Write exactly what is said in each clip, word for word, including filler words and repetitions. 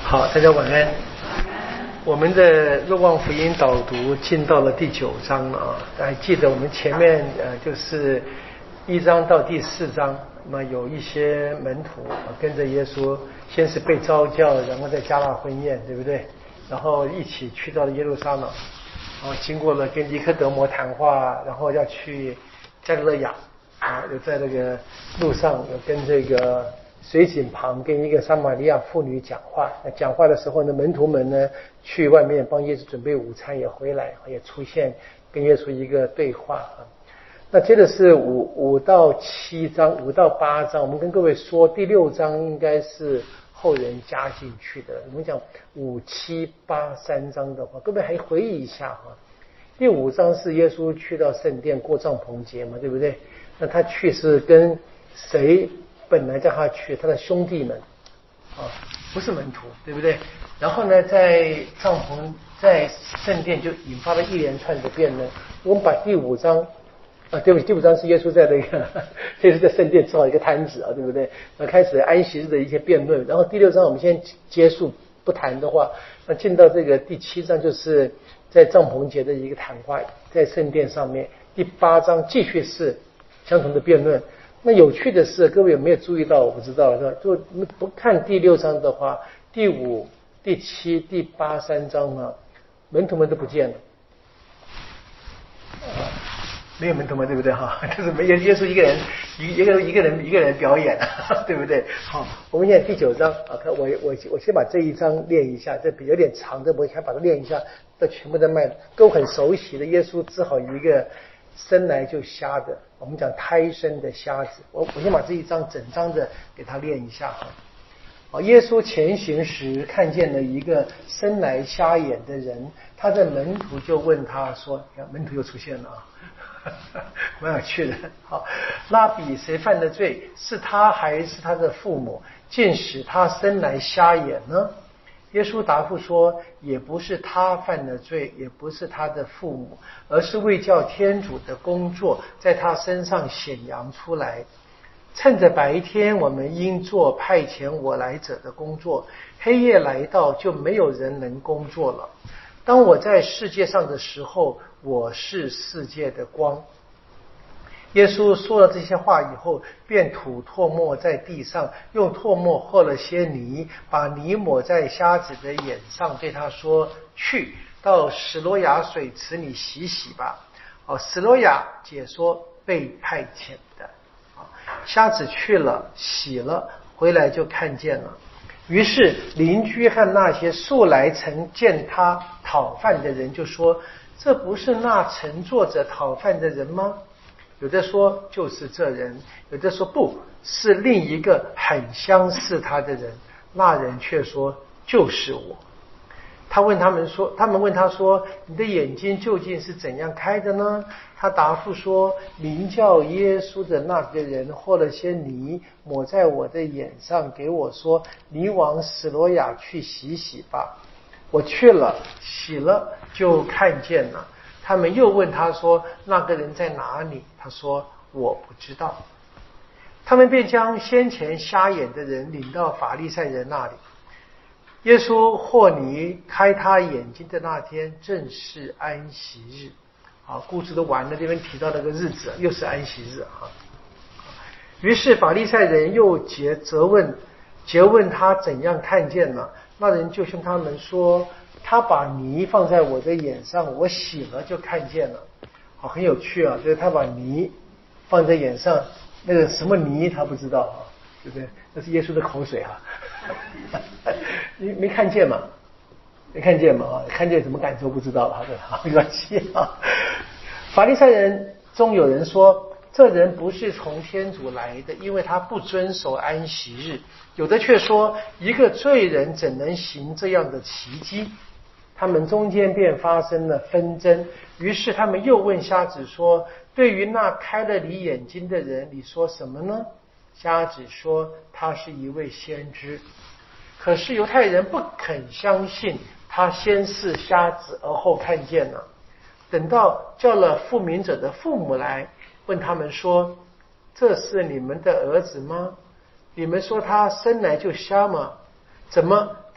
好，大家晚安。我们的若望福音导读进到了第九章了啊，大家记得我们前面呃就是一章到第四章，那么有一些门徒跟着耶稣，先是被召叫，然后在加纳婚宴，对不对？然后一起去到了耶路撒冷，然后经过了跟尼科德摩谈话，然后要去加利勒亚啊，有在那个路上有跟这个水井旁跟一个撒玛利亚妇女讲话，讲话的时候呢，门徒们呢去外面帮耶稣准备午餐，也回来也出现跟耶稣一个对话啊。那接着是五五到七章，五到八章，我们跟各位说，第六章应该是后人加进去的。我们讲五七八三章的话，各位还回忆一下哈。第五章是耶稣去到圣殿过帐篷节嘛，对不对？那他去是跟谁？本来叫他去，他的兄弟们啊，不是门徒，对不对？然后呢，在帐篷在圣殿就引发了一连串的辩论。我们把第五章啊，对不起，第五章是耶稣在那个，耶稣在圣殿做好一个摊子啊，对不对？那开始安息日的一些辩论。然后第六章我们先结束不谈的话，那进到这个第七章就是在帐篷节的一个谈话，在圣殿上面。第八章继续是相同的辩论。那有趣的是，各位有没有注意到？我不知道，是吧？就不看第六章的话，第五、第七、第八三章啊，门徒们都不见了，啊，没有门徒们，对不对哈？就是没耶稣一个人，一一个一个人一个人表演，对不对？好，我们现在第九章啊，看我我我先把这一章练一下，这有点长的，我先把它练一下，这全部都卖，都很熟悉的。耶稣治好一个生来就瞎的，我们讲胎生的瞎子。我我先把这一章整章的给他练一下哈。啊，耶稣前行时看见了一个生来瞎眼的人，他的门徒就问他说：“你看门徒又出现了啊，蛮有趣的。好，拉比，谁犯的罪？是他还是他的父母，竟使他生来瞎眼呢？”耶稣答复说：“也不是他犯的罪，也不是他的父母，而是为叫天主的工作在他身上显扬出来。趁着白天，我们应做派遣我来者的工作；黑夜来到，就没有人能工作了。当我在世界上的时候，我是世界的光。”耶稣说了这些话以后，便吐唾沫在地上，用唾沫和了些泥，把泥抹在瞎子的眼上，对他说：“去到史罗亚水池里洗洗吧。”哦，史罗亚解说被派遣的。瞎子去了，洗了，回来就看见了。于是邻居和那些素来曾见他讨饭的人就说：“这不是那曾坐着讨饭的人吗？”有的说就是这人，有的说不是另一个很相似他的人。那人却说就是我。他问他们说，他们问他说：“你的眼睛究竟是怎样开的呢？”他答复说：“名叫耶稣的那个人和了些泥，抹在我的眼上，给我说：你往史罗亚去洗洗吧。我去了，洗了，就看见了。”他们又问他说：“那个人在哪里？”他说：“我不知道。”他们便将先前瞎眼的人领到法利赛人那里。耶稣和泥开他眼睛的那天，正是安息日。好，故事都完了，这边提到那个日子又是安息日啊。于是法利赛人又诘责问，诘问他怎样看见了。那人就向他们说：“他把泥放在我的眼上，我洗了就看见了。”好，很有趣啊，就是他把泥放在眼上，那个什么泥他不知道啊，对不对？那是耶稣的口水啊。你没看见嘛？没看见嘛？啊，看见怎么感受不知道了，好，没关系啊。法利赛人中有人说，这人不是从天主来的，因为他不遵守安息日。有的却说，一个罪人怎能行这样的奇迹？他们中间便发生了纷争。于是他们又问瞎子说：“对于那开了你眼睛的人，你说什么呢？”瞎子说：“他是一位先知。”可是犹太人不肯相信他先是瞎子而后看见了。等到叫了复明者的父母来，问他们说：“这是你们的儿子吗？你们说他生来就瞎吗？怎么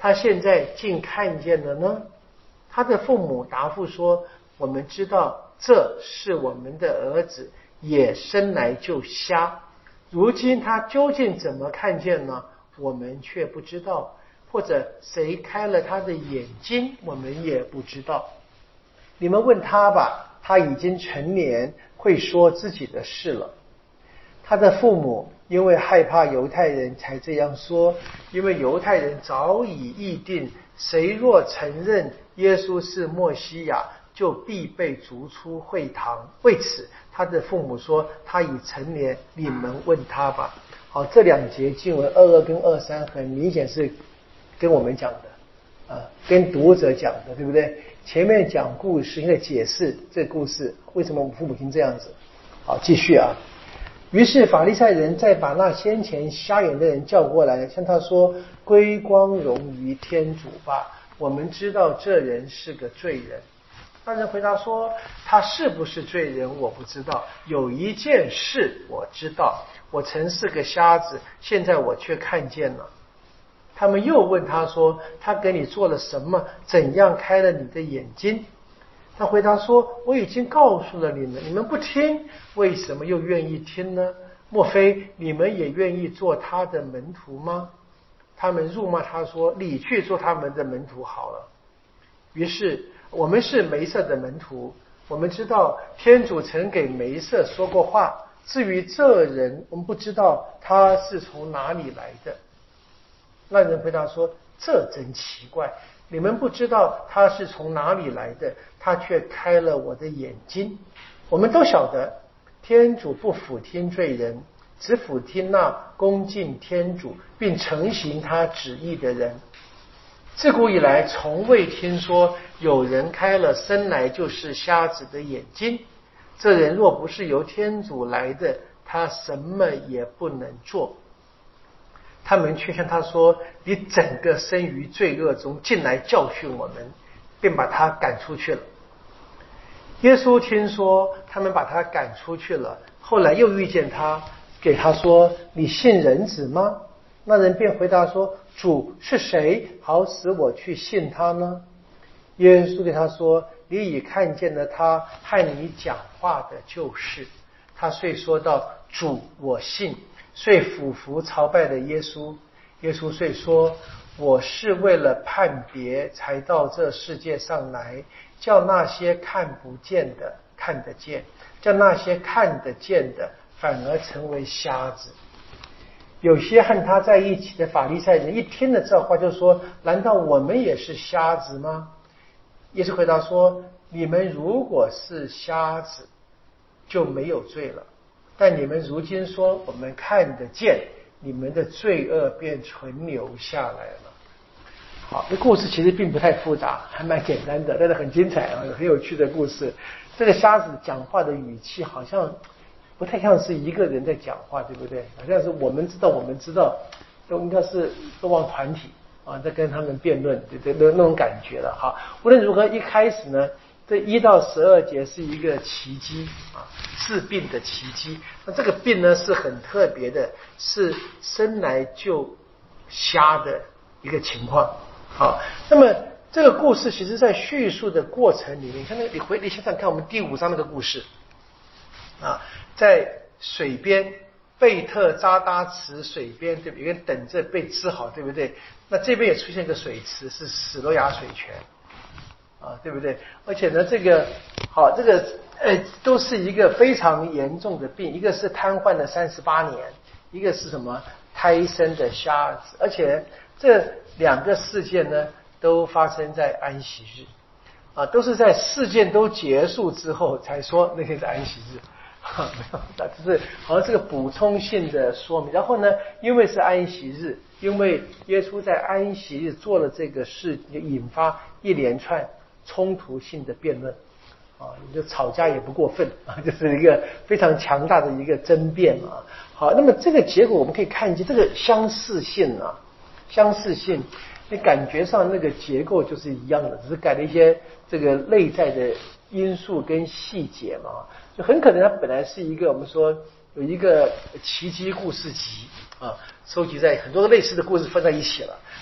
他现在竟看见了呢？他的父母答复说：我们知道这是我们的儿子，也生来就瞎。如今他究竟怎么看见呢？我们却不知道，或者谁开了他的眼睛，我们也不知道。你们问他吧，他已经成年，会说自己的事了。他的父母因为害怕犹太人才这样说，因为犹太人早已议定，谁若承认耶稣是默西亚，就必被逐出会堂。为此他的父母说，他已成年，你们问他吧。好，这两节经文二二跟二三很明显是跟我们讲的啊，跟读者讲的，对不对？前面讲故事，现在解释这故事为什么我父母亲这样子。好，继续啊。于是法利赛人再把那先前瞎眼的人叫过来，向他说：归光荣于天主吧，我们知道这人是个罪人。那人回答说：他是不是罪人我不知道，有一件事我知道，我曾是个瞎子，现在我却看见了。他们又问他说：他给你做了什么？怎样开了你的眼睛？他回答说：我已经告诉了你们，你们不听，为什么又愿意听呢？莫非你们也愿意做他的门徒吗？他们辱骂他说：你去做他们的门徒好了。于是我们是梅瑟的门徒，我们知道天主曾给梅瑟说过话，至于这人，我们不知道他是从哪里来的。那人回答说：这真奇怪，你们不知道他是从哪里来的，他却开了我的眼睛。我们都晓得天主不俯听罪人，只俯听那恭敬天主并承行他旨意的人。自古以来从未听说有人开了生来就是瞎子的眼睛，这人若不是由天主来的，他什么也不能做。他们却向他说：你整个生于罪恶中，进来教训我们，便把他赶出去了。耶稣听说他们把他赶出去了，后来又遇见他，给他说：你信人子吗？那人便回答说：主是谁，好使我去信他呢？耶稣对他说：你已看见了他，和你讲话的就是。他遂说道：主，我信。遂俯伏朝拜了耶稣。耶稣遂说：我是为了判别才到这世界上来，叫那些看不见的看得见，叫那些看得见的反而成为瞎子。有些和他在一起的法利赛人一听了这话，就说：难道我们也是瞎子吗？耶稣回答说：你们如果是瞎子，就没有罪了，但你们如今说我们看得见，你们的罪恶便存留下来了。好，这故事其实并不太复杂，还蛮简单的，但是很精彩啊，很有趣的故事。这个瞎子讲话的语气好像不太像是一个人在讲话，对不对？好像是我们知道我们知道，都应该是都往团体啊，在跟他们辩论，对对，那种感觉了。好，无论如何，一开始呢，这一到十二节是一个奇迹啊，治病的奇迹。那这个病呢是很特别的，是生来就瞎的一个情况。好，那么这个故事其实在叙述的过程里面，看那个你回你想想看，我们第五章那个故事啊，在水边贝特扎达池水边，对不对？有人等着被治好，对不对？那这边也出现个水池，是史罗亚水泉啊，对不对？而且呢，这个好，这个呃，都是一个非常严重的病，一个是瘫痪了三十八年，一个是什么胎生的瞎子，而且这两个事件呢，都发生在安息日啊，都是在事件都结束之后才说那天是安息日。哈，没有，那只是好像是个补充性的说明。然后呢，因为是安息日，因为耶稣在安息日做了这个事，引发一连串冲突性的辩论啊，就吵架也不过分啊，就是一个非常强大的一个争辩啊。好，那么这个结果我们可以看见这个相似性啊，相似性，你感觉上那个结构就是一样的，只是改了一些这个内在的因素跟细节嘛。就很可能它本来是一个我们说有一个奇迹故事集啊，收集在很多类似的故事放在一起了，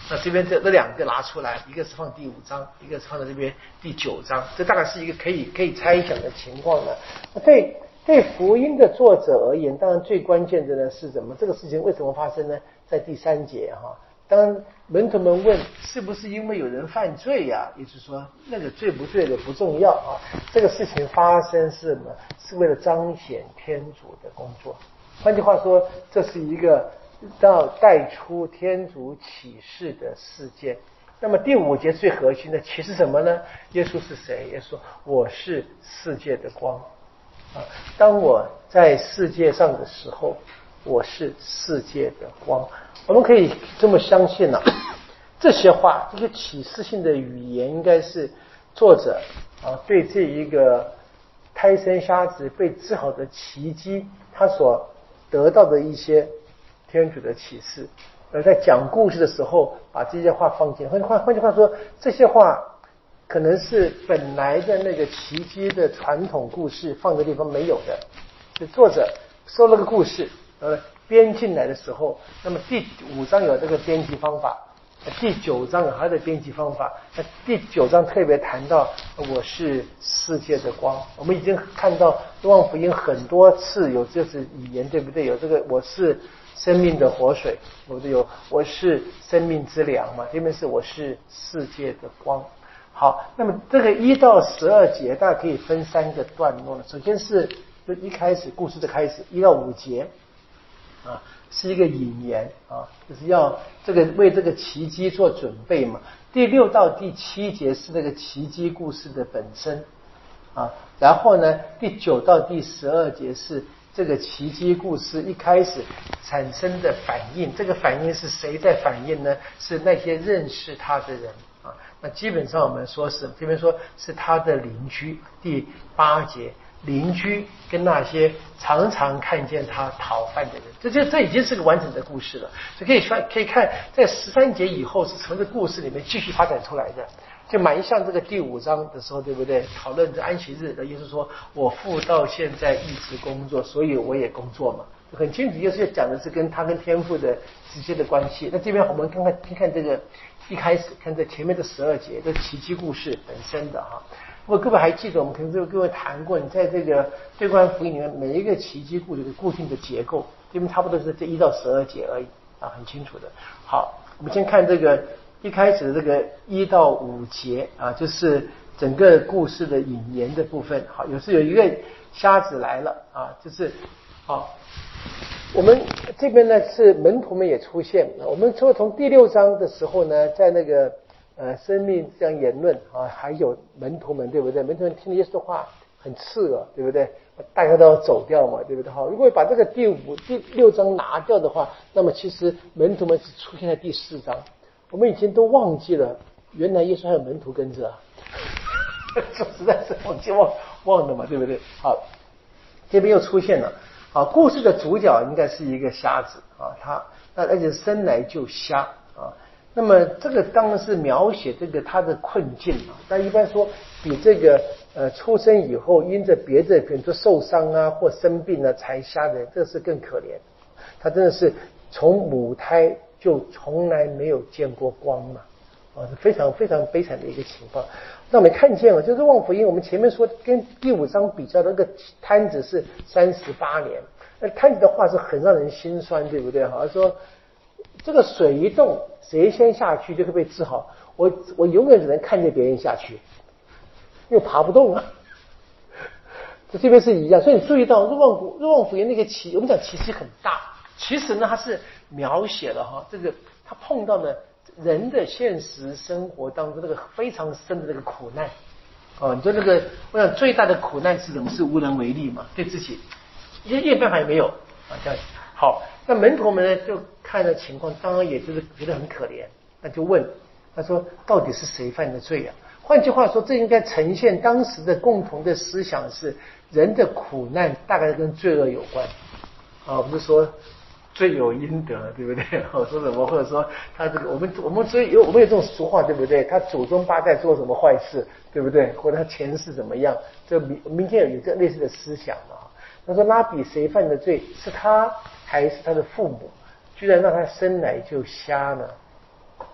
那这边这这两个拿出来，一个是放第五章，一个是放在这边第九章，这大概是一个可以可以猜想的情况呢。对对福音的作者而言，当然最关键的呢是什么？这个事情为什么发生呢？在第三节哈，当门徒们问是不是因为有人犯罪呀、啊？也就是说那个罪不罪的不重要啊，这个事情发生是什么？是为了彰显天主的工作。换句话说，这是一个要带出天主启示的事件。那么第五节最核心的启示什么呢？耶稣是谁？耶稣说我是世界的光啊！当我在世界上的时候，我是世界的光。我们可以这么相信啊，这些话，这些启示性的语言，应该是作者啊对这一个胎生瞎子被治好的奇迹，他所得到的一些天主的启示，而在讲故事的时候，把这些话放进。换句话换句话说，这些话可能是本来的那个奇迹的传统故事放的地方没有的，是作者收了个故事，呃，编进来的时候，那么第五章有这个编辑方法，第九章有它的编辑方法。那第九章特别谈到我是世界的光。我们已经看到若望福音很多次有这次语言，对不对？有这个我是生命的活水，我有我是生命之粮嘛，这边是我是世界的光。好，那么这个一到十二节大概可以分三个段落了。首先是就一开始故事的开始，一到五节啊，是一个引言啊，就是要这个为这个奇迹做准备嘛。第六到第七节是那个奇迹故事的本身啊，然后呢，第九到第十二节是这个奇迹故事一开始产生的反应。这个反应是谁在反应呢？是那些认识他的人啊。那基本上我们说是这边说是他的邻居。第八节。邻居跟那些常常看见他讨饭的人，这就这已经是个完整的故事了。所以可以说可以看，在十三节以后是从这故事里面继续发展出来的，就蛮像这个第五章的时候，对不对？讨论这安息日的，耶稣说：“我父到现在一直工作，所以我也工作嘛。”很清楚，耶稣讲的是跟他跟天父的直接的关系。那这边我们看看看看这个一开始看这前面的十二节，这奇迹故事本身的哈。如果各位还记得，我们可能跟各位谈过，你在这个对观福音里面，每一个奇迹故事有固定的结构，这边差不多是这一到十二节而已啊，很清楚的。好，我们先看这个一开始的这个一到五节啊，就是整个故事的引言的部分。好，有时有一个瞎子来了啊，就是好，我们这边呢是门徒们也出现。我们说从第六章的时候呢，在那个。呃，生命这样言论啊，还有门徒们，对不对？门徒们听耶稣的话很刺耳，对不对？大家都要走掉嘛，对不对？好，如果把这个第五、第六章拿掉的话，那么其实门徒们是出现在第四章。我们以前都忘记了，原来耶稣还有门徒跟着啊，这实在是忘记忘忘了嘛，对不对？好，这边又出现了。好，故事的主角应该是一个瞎子啊，他那而且生来就瞎啊。那么这个当然是描写这个他的困境啊，但一般说比这个呃出生以后因着别的比如说受伤啊或生病啊才瞎的人，这是更可怜。他真的是从母胎就从来没有见过光嘛，啊，是非常非常悲惨的一个情况。那我们看见了，就是望福音，我们前面说跟第五章比较的那个摊子是三十八年，那摊子的话是很让人心酸，对不对？好像说。这个水一动，谁先下去就会被治好。我我永远只能看见别人下去，又爬不动啊。这这边是一样，所以你注意到若望若望福音那个奇，我们讲奇迹很大，其实呢它是描写了哈这个他碰到了人的现实生活当中那个非常深的那个苦难。哦，你说那个我想最大的苦难是什么？是无能为力嘛，对自己一点办法也没有啊，这样好。那门徒们呢，就看了情况，当然也就是觉得很可怜，那就问他说：“到底是谁犯的罪啊？”换句话说，这应该呈现当时的共同的思想是：人的苦难大概跟罪恶有关啊，不是说罪有应得，对不对？我说什么，或者说他这个我们我们所以有我们有这种俗话，对不对？他祖宗八代做什么坏事，对不对？或者他前世怎么样？这明明天有一个类似的思想啊。他说：“拉比谁犯的罪？是他？”还是他的父母居然让他生来就瞎呢？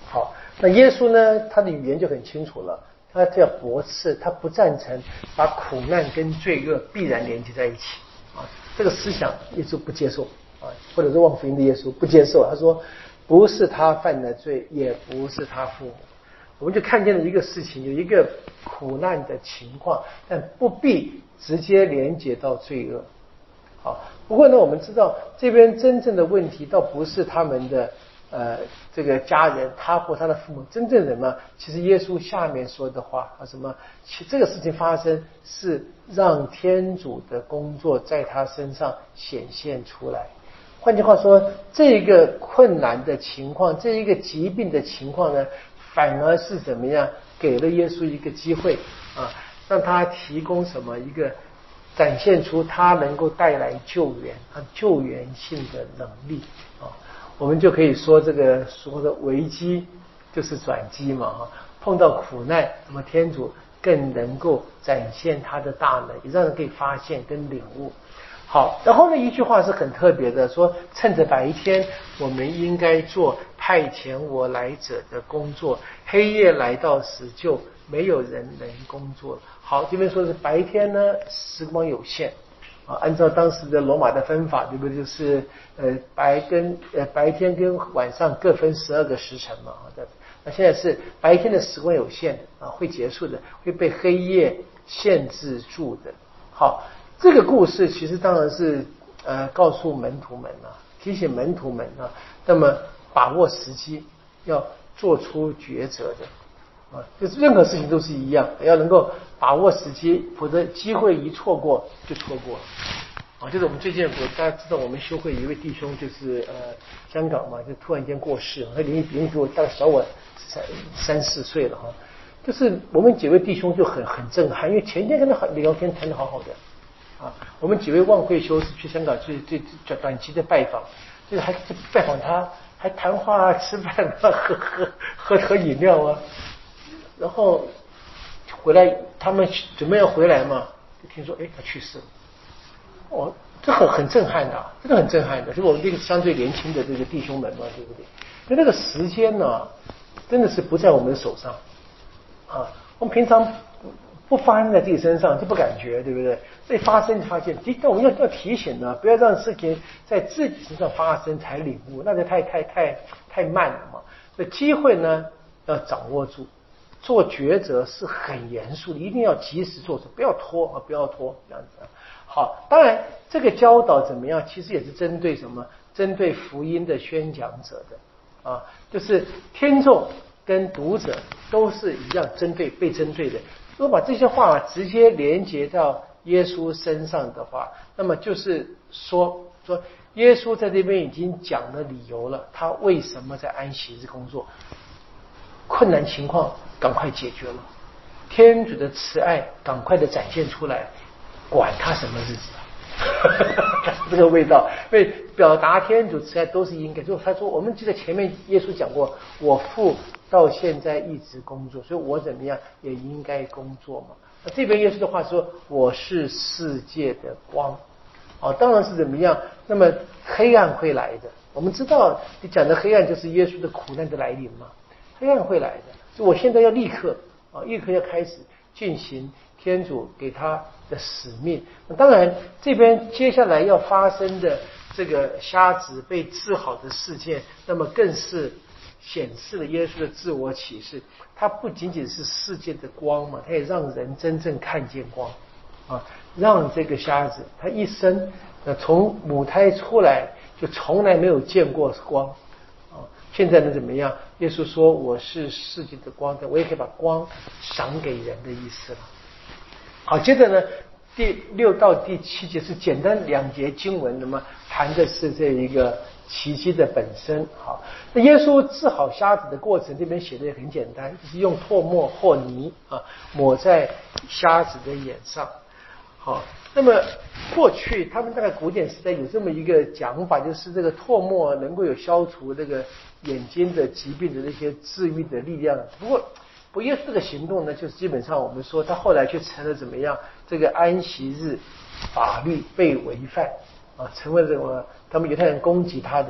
好，那耶稣呢，他的语言就很清楚了，他叫驳斥，他不赞成把苦难跟罪恶必然连接在一起啊，这个思想耶稣不接受啊，或者是望福音的耶稣不接受，他说不是他犯的罪，也不是他父母。我们就看见了一个事情，有一个苦难的情况，但不必直接连接到罪恶。好，不过呢，我们知道这边真正的问题倒不是他们的呃这个家人，他或他的父母，真正人嘛，其实耶稣下面说的话啊，什么？其这个事情发生是让天主的工作在他身上显现出来。换句话说，这个困难的情况，这一个疾病的情况呢，反而是怎么样？给了耶稣一个机会啊，让他提供什么一个展现出他能够带来救援，他救援性的能力啊。我们就可以说这个说的危机就是转机嘛哈。碰到苦难，那么天主更能够展现他的大能，也让人可以发现跟领悟。好，然后呢，一句话是很特别的，说趁着白天，我们应该做派遣我来者的工作，黑夜来到时，就没有人能工作了。好，这边说的是白天呢，时光有限啊，按照当时的罗马的分法，对不对？就是呃白跟呃白天跟晚上各分十二个时辰嘛，那现在是白天的时光有限啊，会结束的，会被黑夜限制住的。好。这个故事其实当然是呃告诉门徒们啊，提醒门徒们啊，那么把握时机，要做出抉择的啊，就是任何事情都是一样，要能够把握时机，否则机会一错过就错过了啊。就是我们最近我大家知道，我们修会一位弟兄就是呃香港嘛，就突然间过世，他年龄比我大概小我三三四岁了哈。就是我们几位弟兄就很很震撼，因为前天跟他聊天谈得好好的。啊，我们几位望会修是去香港去去短短期的拜访，就是还拜访他，还谈话啊、吃饭啊、喝喝喝喝饮料啊，然后回来他们准备要回来嘛，就听说哎他去世了，哦，这很很震撼的，真的很震撼的，就是我们这个相对年轻的这个弟兄们嘛，对不对？那那个时间呢，真的是不在我们手上啊，我们平常。不发生在自己身上就不感觉，对不对？所以发生发现，但我们要要提醒呢，不要让事情在自己身上发生才领悟，那就太太太太慢了嘛。所以机会呢要掌握住，做抉择是很严肃的，一定要及时做出，不要拖啊，不要拖这样子。好，当然这个教导怎么样，其实也是针对什么？针对福音的宣讲者的啊，就是听众跟读者都是一样针对被针对的。如果把这些话直接连接到耶稣身上的话，那么就是说说耶稣在这边已经讲了理由了，他为什么在安息日工作，困难情况赶快解决了，天主的慈爱赶快的展现出来，管他什么日子啊这个味道，因为表达天主慈爱都是应该。就他说，我们记得前面耶稣讲过，我父到现在一直工作，所以我怎么样也应该工作嘛。那这边耶稣的话说，我是世界的光。哦，当然是怎么样？那么黑暗会来的，我们知道你讲的黑暗就是耶稣的苦难的来临嘛，黑暗会来的。所以我现在要立刻啊，立刻要开始进行天主给他的使命。那当然，这边接下来要发生的这个瞎子被治好的事件，那么更是显示了耶稣的自我启示。他不仅仅是世界的光嘛，他也让人真正看见光啊，让这个瞎子他一生呃从母胎出来就从来没有见过光啊，现在呢怎么样？耶稣说我是世界的光，我也可以把光赏给人的意思了。好，接着呢，第六到第七节是简单两节经文，那么谈的是这一个奇迹的本身。好，那耶稣治好瞎子的过程，这边写的也很简单，就是用唾沫或泥啊抹在瞎子的眼上。好，那么过去他们大概古典时代有这么一个讲法，就是这个唾沫能够有消除这个眼睛的疾病的那些治愈的力量。不过。不，耶稣这个行动呢，就是基本上我们说他后来却成了怎么样？这个安息日法律被违反啊，成为了什么？他们犹太人攻击他的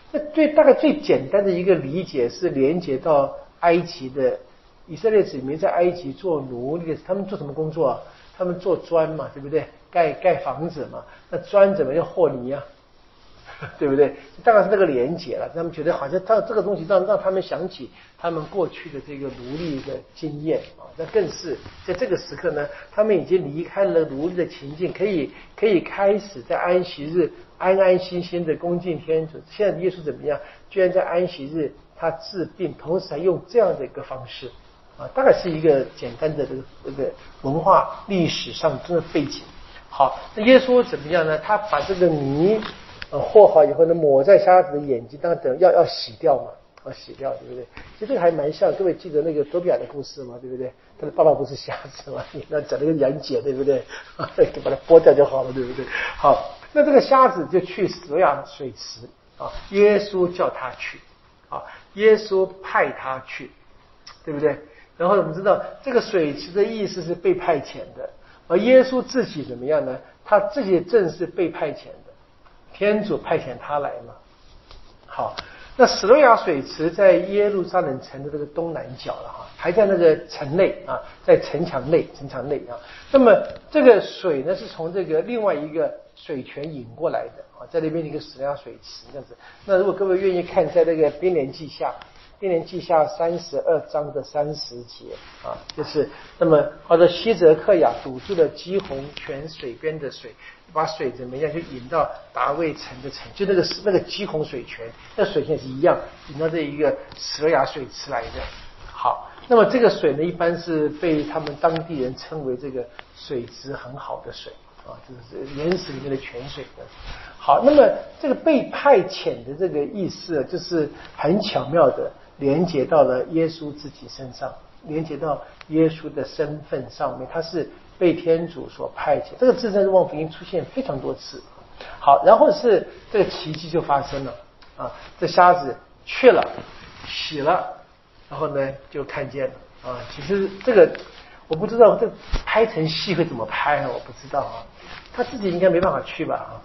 那最大概最简单的一个理解是连接到埃及的以色列子民在埃及做奴隶，他们做什么工作啊？他们做砖嘛，对不对？盖盖房子嘛，那砖怎么要和泥啊？对不对？当然是那个连结了，他们觉得好像他这个东西让让他们想起他们过去的这个奴隶的经验啊，那更是在这个时刻呢，他们已经离开了奴隶的情境，可以可以开始在安息日安安心心的恭敬天主。现在耶稣怎么样？居然在安息日他治病，同时还用这样的一个方式啊，大概是一个简单的这个这个文化历史上的背景。好，那耶稣怎么样呢？他把这个泥呃和好以后呢，抹在瞎子的眼睛，当然等要要洗掉嘛，要洗掉，对不对？其实这个还蛮像，各位记得那个多比亚的故事嘛，对不对？他的爸爸不是瞎子嘛，那整了个杨姐，对不对？就把它剥掉就好了，对不对？好，那这个瞎子就去死罗亚水池啊，耶稣叫他去啊，耶稣派他去，对不对？然后我们知道这个水池的意思是被派遣的，而耶稣自己怎么样呢？他自己正是被派遣的，天主派遣他来嘛。好，那史罗亚水池在耶路撒冷城的这个东南角了哈，还在那个城内啊，在城墙内，城墙内啊。那么这个水呢，是从这个另外一个水泉引过来的啊，在那边一个史罗亚水池这样子。那如果各位愿意看，在那个编年记下。编年记下三十二章的三十节啊，就是那么或者希泽克雅堵住了基洪泉水边的水，把水怎么样就引到达卫城的城，就那个那个基洪水泉，那水泉也是一样引到这一个史罗亚水池来的。好，那么这个水呢，一般是被他们当地人称为这个水质很好的水啊，就是原始里面的泉水的。好，那么这个被派遣的这个意思，就是很巧妙的连接到了耶稣自己身上，连接到耶稣的身份上面，他是被天主所派遣。这个字在《望福音》出现非常多次。好，然后是这个奇迹就发生了啊，这瞎子去了，洗了，然后呢就看见了啊。其实这个我不知道这拍成戏会怎么拍啊，我不知道啊，他自己应该没办法去吧啊。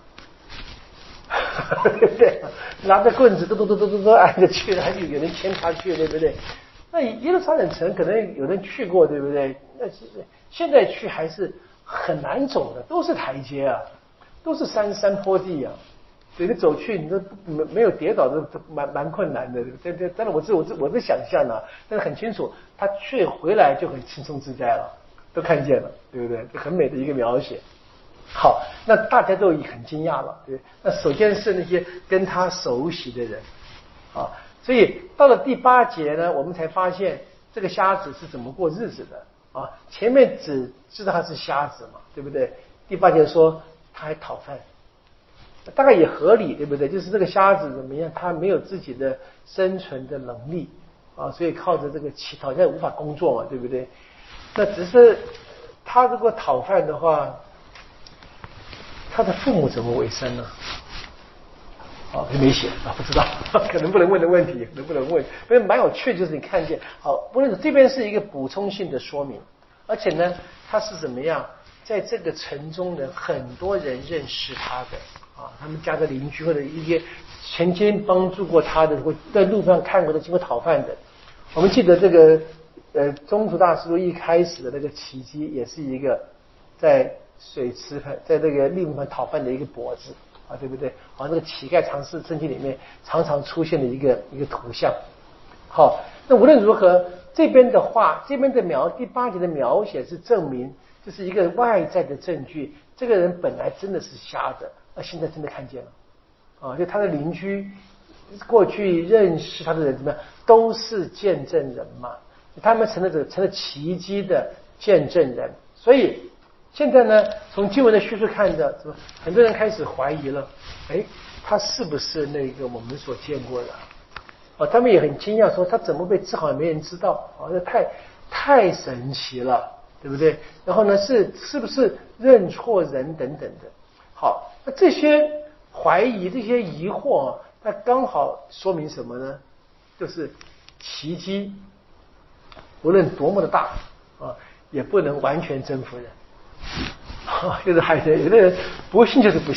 对不对？拿着棍子嘟嘟嘟嘟嘟嘟按着去，还有有人牵他去，对不对？那耶路撒冷城可能有人去过，对不对？那其实现在去还是很难走的，都是台阶啊，都是山山坡地啊。所以你走去，你都没没有跌倒，都蛮蛮困难的。对对，当然我这我这我的想象啊，但是很清楚，他去回来就很轻松自在了，都看见了，对不对？这很美的一个描写。好，那大家都很惊讶了，对。那首先是那些跟他熟悉的人，啊，所以到了第八节呢，我们才发现这个瞎子是怎么过日子的啊。前面只知道他是瞎子嘛，对不对？第八节说他还讨饭，大概也合理，对不对？就是这个瞎子怎么样，他没有自己的生存的能力啊，所以靠着这个乞讨，现在无法工作嘛，对不对？那只是他如果讨饭的话，他的父母怎么为生呢？啊，没写啊，不知道，可能不能问的问题，能不能问？因为蛮有趣，就是你看见，好，不论这边是一个补充性的说明，而且呢，他是怎么样，在这个城中呢，很多人认识他的啊，他们家的邻居或者一些曾经帮助过他的，或在路上看过的，经过讨饭的。我们记得这个呃，宗徒大师录一开始的那个奇迹，也是一个在水池畔，在那个利木盆讨饭的一个脖子啊，对不对？好，那个乞丐常是圣经里面常常出现的一个一个图像。好，那无论如何，这边的话，这边的描第八节的描写是证明，这是一个外在的证据，这个人本来真的是瞎的，而现在真的看见了啊！就他的邻居，过去认识他的人怎么样，都是见证人嘛，他们成了成了奇迹的见证人，所以。现在呢，从经文的叙述看的，怎么很多人开始怀疑了？哎，他是不是那个我们所见过的？哦，他们也很惊讶，说他怎么被治好也没人知道？哦，这太太神奇了，对不对？然后呢，是是不是认错人等等的？好，那这些怀疑、这些疑惑，那刚好说明什么呢？就是奇迹，无论多么的大啊，也不能完全征服人。就是还是有的人不信就是不信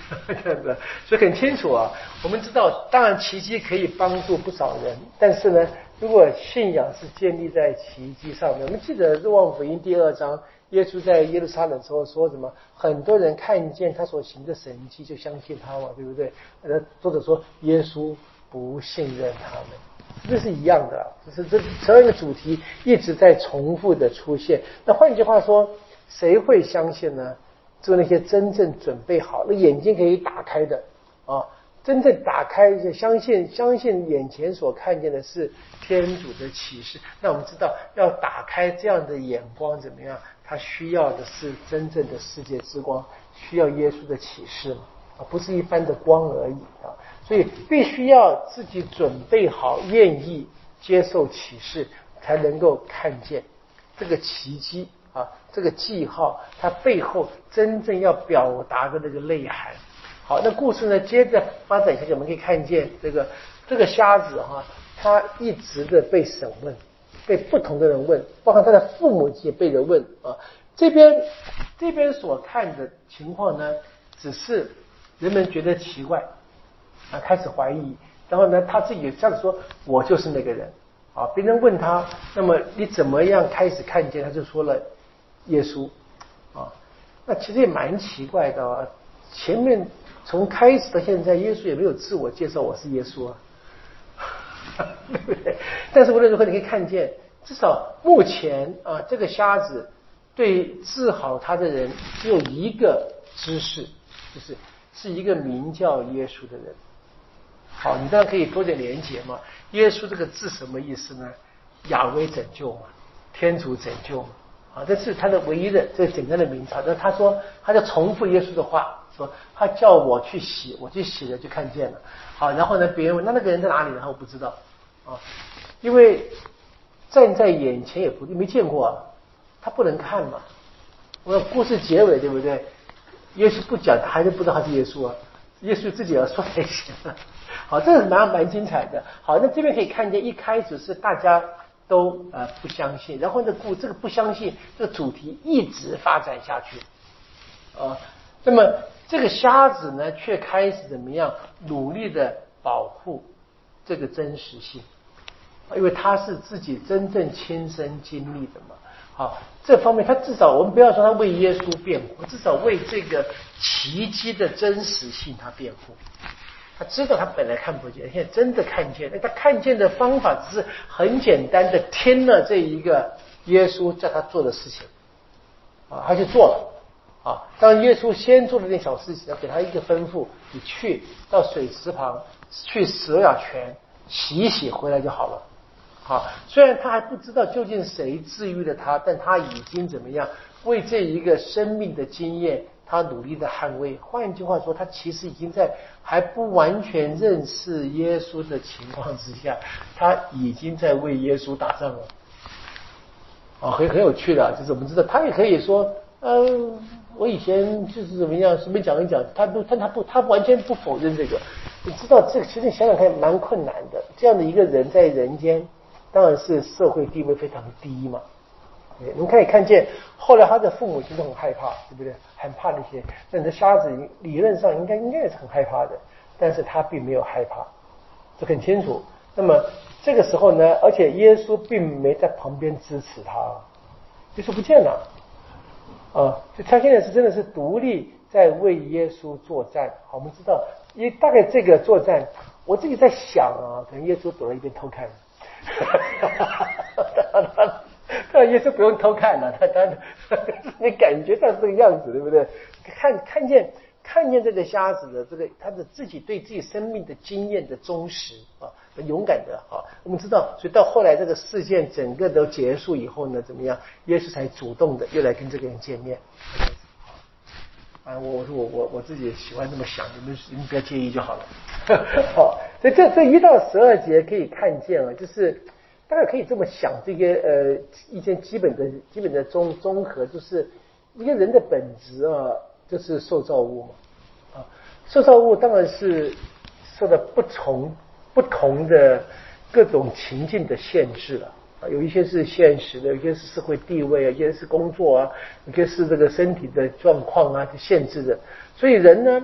这样子，所以很清楚啊。我们知道，当然奇迹可以帮助不少人，但是呢，如果信仰是建立在奇迹上面，我们记得《若望福音》第二章，耶稣在耶路撒冷时候说什么？很多人看见他所行的神迹，就相信他嘛，对不对？呃，作者说耶稣不信任他们。这是一样的，就是这同样的主题一直在重复的出现。那换句话说，谁会相信呢？只有那些真正准备好，那眼睛可以打开的啊，真正打开，相信相信眼前所看见的是天主的启示。那我们知道，要打开这样的眼光怎么样？他需要的是真正的世界之光，需要耶稣的启示嘛，啊，不是一般的光而已啊。所以必须要自己准备好，愿意接受启示，才能够看见这个奇迹啊，这个记号，它背后真正要表达的那个内涵。好，那故事呢，接着发展下去，我们可以看见这个这个瞎子哈、啊，他一直的被审问，被不同的人问，包括他的父母也被人问啊。这边这边所看的情况呢，只是人们觉得奇怪。啊，开始怀疑，然后呢，他自己这样说：“我就是那个人。”啊，别人问他，那么你怎么样开始看见？他就说了耶稣。啊，那其实也蛮奇怪的啊。前面从开始到现在，耶稣也没有自我介绍我是耶稣啊，对不对？但是无论如何，你可以看见，至少目前啊，这个瞎子对治好他的人只有一个知识，就是是一个名叫耶稣的人。好，你当然可以多点连结嘛。耶稣这个字什么意思呢？亚威拯救嘛，天主拯救嘛。啊，这是他的唯一的这个简单的名词。那他说，他就重复耶稣的话，说他叫我去洗，我去洗了就看见了。好，然后呢，别人问那那个人在哪里？然后我不知道啊，因为站在眼前也不没见过啊，他不能看嘛。我故事结尾对不对？耶稣不讲，他还是不知道他是耶稣啊。耶稣自己要说才行啊。好，这个蛮蛮精彩的。好，那这边可以看见，一开始是大家都呃不相信，然后呢，故这个不相信这个主题一直发展下去啊。那么这个瞎子呢，却开始怎么样努力的保护这个真实性，因为他是自己真正亲身经历的嘛。好，这方面他至少我们不要说他为耶稣辩护，至少为这个奇迹的真实性他辩护。他知道他本来看不见，现在真的看见。他看见的方法只是很简单的听了这一个耶稣叫他做的事情，啊，他就做了。啊，当耶稣先做了点小事情，给他一个吩咐：你去到水池旁去洗了泉，洗一洗回来就好了。好，虽然他还不知道究竟谁治愈了他，但他已经怎么样为这一个生命的经验，他努力的捍卫。换句话说，他其实已经在还不完全认识耶稣的情况之下，他已经在为耶稣打仗了。啊，很很有趣的，就是我们知道，他也可以说，嗯、呃，我以前就是怎么样，随便讲一讲，他不，但他不，他完全不否认这个。你知道，这个其实你想想看，蛮困难的。这样的一个人在人间，当然是社会地位非常低嘛。你可以看见，后来他的父母亲都很害怕，对不对？很怕那些。那你的瞎子理论上应该应该也是很害怕的，但是他并没有害怕，这很清楚。那么这个时候呢，而且耶稣并没在旁边支持他，耶稣不见了，啊，就他现在是真的是独立在为耶稣作战。好，我们知道，因大概这个作战，我自己在想啊，可能耶稣躲在一边偷看。当然耶稣不用偷看了，他他你感觉上这个样子，对不对？看看见看见这个瞎子的这个他的自己对自己生命的经验的忠实啊，勇敢的啊。我们知道，所以到后来这个事件整个都结束以后呢，怎么样？耶稣才主动的又来跟这个人见面。啊，我我说我我我自己喜欢这么想，你们你们不要介意就好了。好，所以这这一到十二节可以看见啊，就是大概可以这么想，这个呃一些基本的基本的综综合，就是一个人的本质啊，就是受造物嘛。啊，受造物当然是受到不同不同的各种情境的限制了。啊，有一些是现实的，有些是社会地位啊，有些是工作啊，有些是这个身体的状况啊，限制的。所以人呢，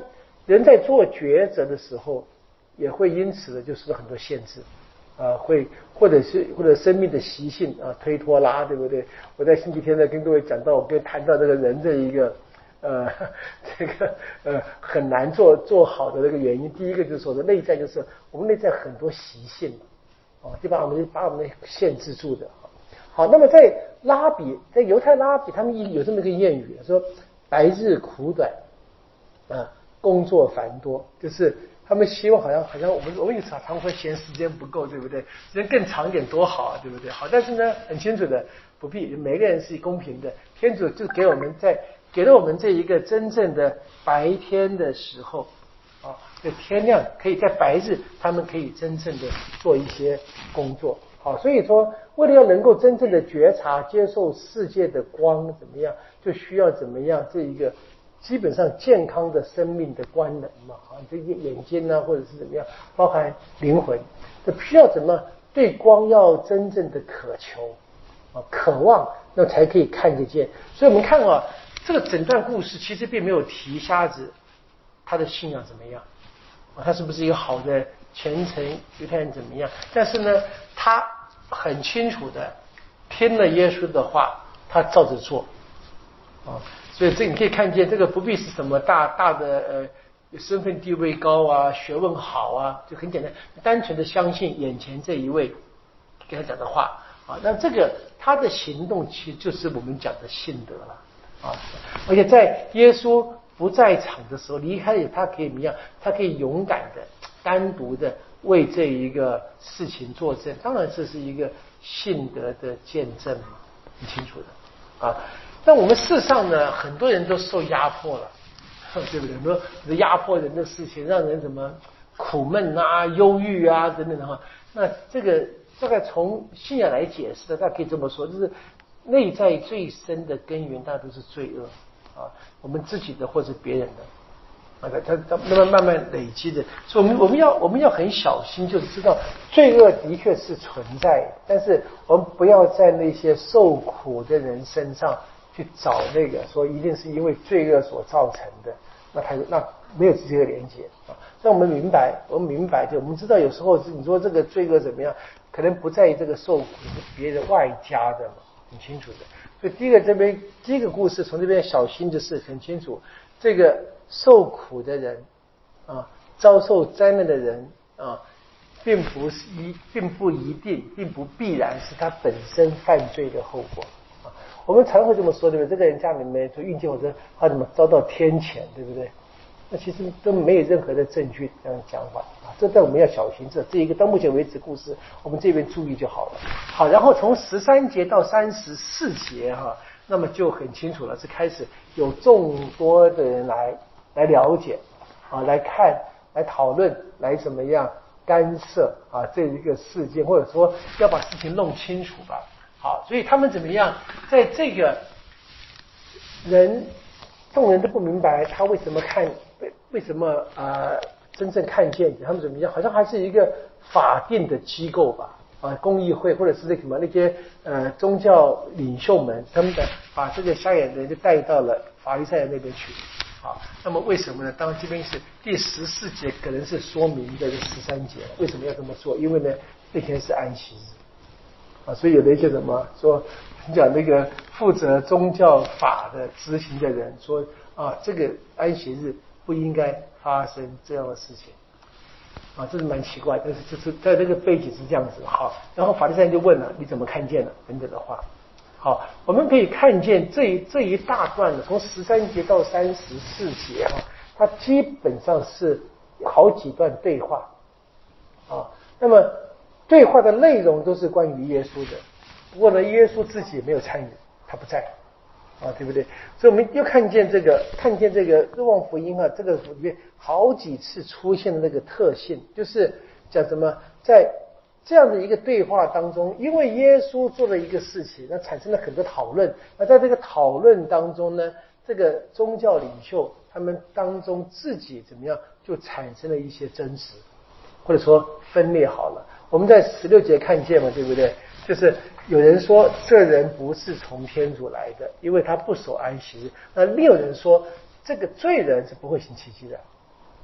人在做抉择的时候，也会因此的就受到很多限制。啊，会或者是或者生命的习性啊，推拖拉，对不对？我在星期天呢跟各位讲到，我跟谈到这个人的一个呃这个呃很难做做好的那个原因。第一个就是说的内在，就是我们内在很多习性啊，就把我们把我们限制住的。好，那么在拉比，在犹太拉比，他们有这么一个谚语，说白日苦短啊，工作繁多，就是他们希望好像好像我们我们也常常会嫌时间不够，对不对？时间更长一点多好啊，对不对？好，但是呢，很清楚的，不必，每个人是公平的。天主就给我们在给了我们这一个真正的白天的时候啊，这天亮可以在白日，他们可以真正的做一些工作。好，所以说，为了要能够真正的觉察、接受世界的光，怎么样，就需要怎么样这一个。基本上健康的生命的官能嘛，啊，这些眼睛啊，或者是怎么样，包含灵魂，这需要怎么对光要真正的渴求啊，渴望，那才可以看得见。所以我们看啊，这个整段故事其实并没有提瞎子他的信仰怎么样啊，他是不是一个好的虔诚犹太人怎么样？但是呢，他很清楚的听了耶稣的话，他照着做啊。所以这你可以看见，这个不必是什么大大的呃身份地位高啊，学问好啊，就很简单，单纯的相信眼前这一位给他讲的话啊。那这个他的行动其实就是我们讲的信德了啊。而且在耶稣不在场的时候，离开了他可以怎么样？他可以勇敢的、单独的为这一个事情作证。当然这是一个信德的见证嘛，很清楚的啊。但我们世上呢，很多人都受压迫了，对不对？很多压迫人的事情，让人怎么苦闷啊、忧郁啊等等的话，那这个大概从信仰来解释的，大家可以这么说，就是内在最深的根源，大都是罪恶啊，我们自己的或者别人的。啊，它它慢慢慢慢累积的，所以我们我们要我们要很小心，就是知道罪恶的确是存在，但是我们不要在那些受苦的人身上去找那个说一定是因为罪恶所造成的，那他那没有直接的连接啊。让我们明白，我们明白，就我们知道有时候你说这个罪恶怎么样，可能不在于这个受苦，是别人外加的嘛，很清楚的。所以第一个这边第一个故事从这边小心的是很清楚，这个受苦的人啊，遭受灾难的人啊，并不是一并不一定，并不必然是他本身犯罪的后果。我们常会这么说，对不对？这个人家里面就运气，或者他怎么遭到天谴，对不对？那其实都没有任何的证据这样讲法啊，这但我们要小心。这这一个到目前为止故事，我们这边注意就好了。好，然后从十三节到三十四节哈，那么就很清楚了，是开始有众多的人来来了解啊，来看，来讨论，来怎么样干涉啊这一个事件，或者说要把事情弄清楚吧。好，所以他们怎么样？在这个人，众人都不明白他为什么看，为什么啊、呃、真正看见他们怎么样？好像还是一个法定的机构吧，啊，公议会或者是那什么那些呃宗教领袖们，他们的把这个瞎眼人就带到了法利赛人那边去。好，那么为什么呢？当然这边是第十四节，可能是说明的十三节为什么要这么做？因为呢，那天是安息日。啊，所以有的一些什么说，你讲那个负责宗教法的执行的人说啊，这个安息日不应该发生这样的事情，啊，这是蛮奇怪，但是这是在这个背景是这样子。好，然后法利赛人就问了，你怎么看见了？等等的话，好，我们可以看见这一这一大段的，从十三节到三十四节哈，它基本上是好几段对话，啊，那么。对话的内容都是关于耶稣的，不过呢，耶稣自己没有参与，他不在，啊，对不对？所以我们又看见这个，看见这个若望福音啊，这个里面好几次出现的那个特性，就是讲什么，在这样的一个对话当中，因为耶稣做了一个事情，那产生了很多讨论，那在这个讨论当中呢，这个宗教领袖他们当中自己怎么样，就产生了一些争执，或者说分裂好了。我们在十六节看见嘛，对不对？就是有人说这人不是从天主来的，因为他不守安息日。那另有人说这个罪人是不会行奇迹的。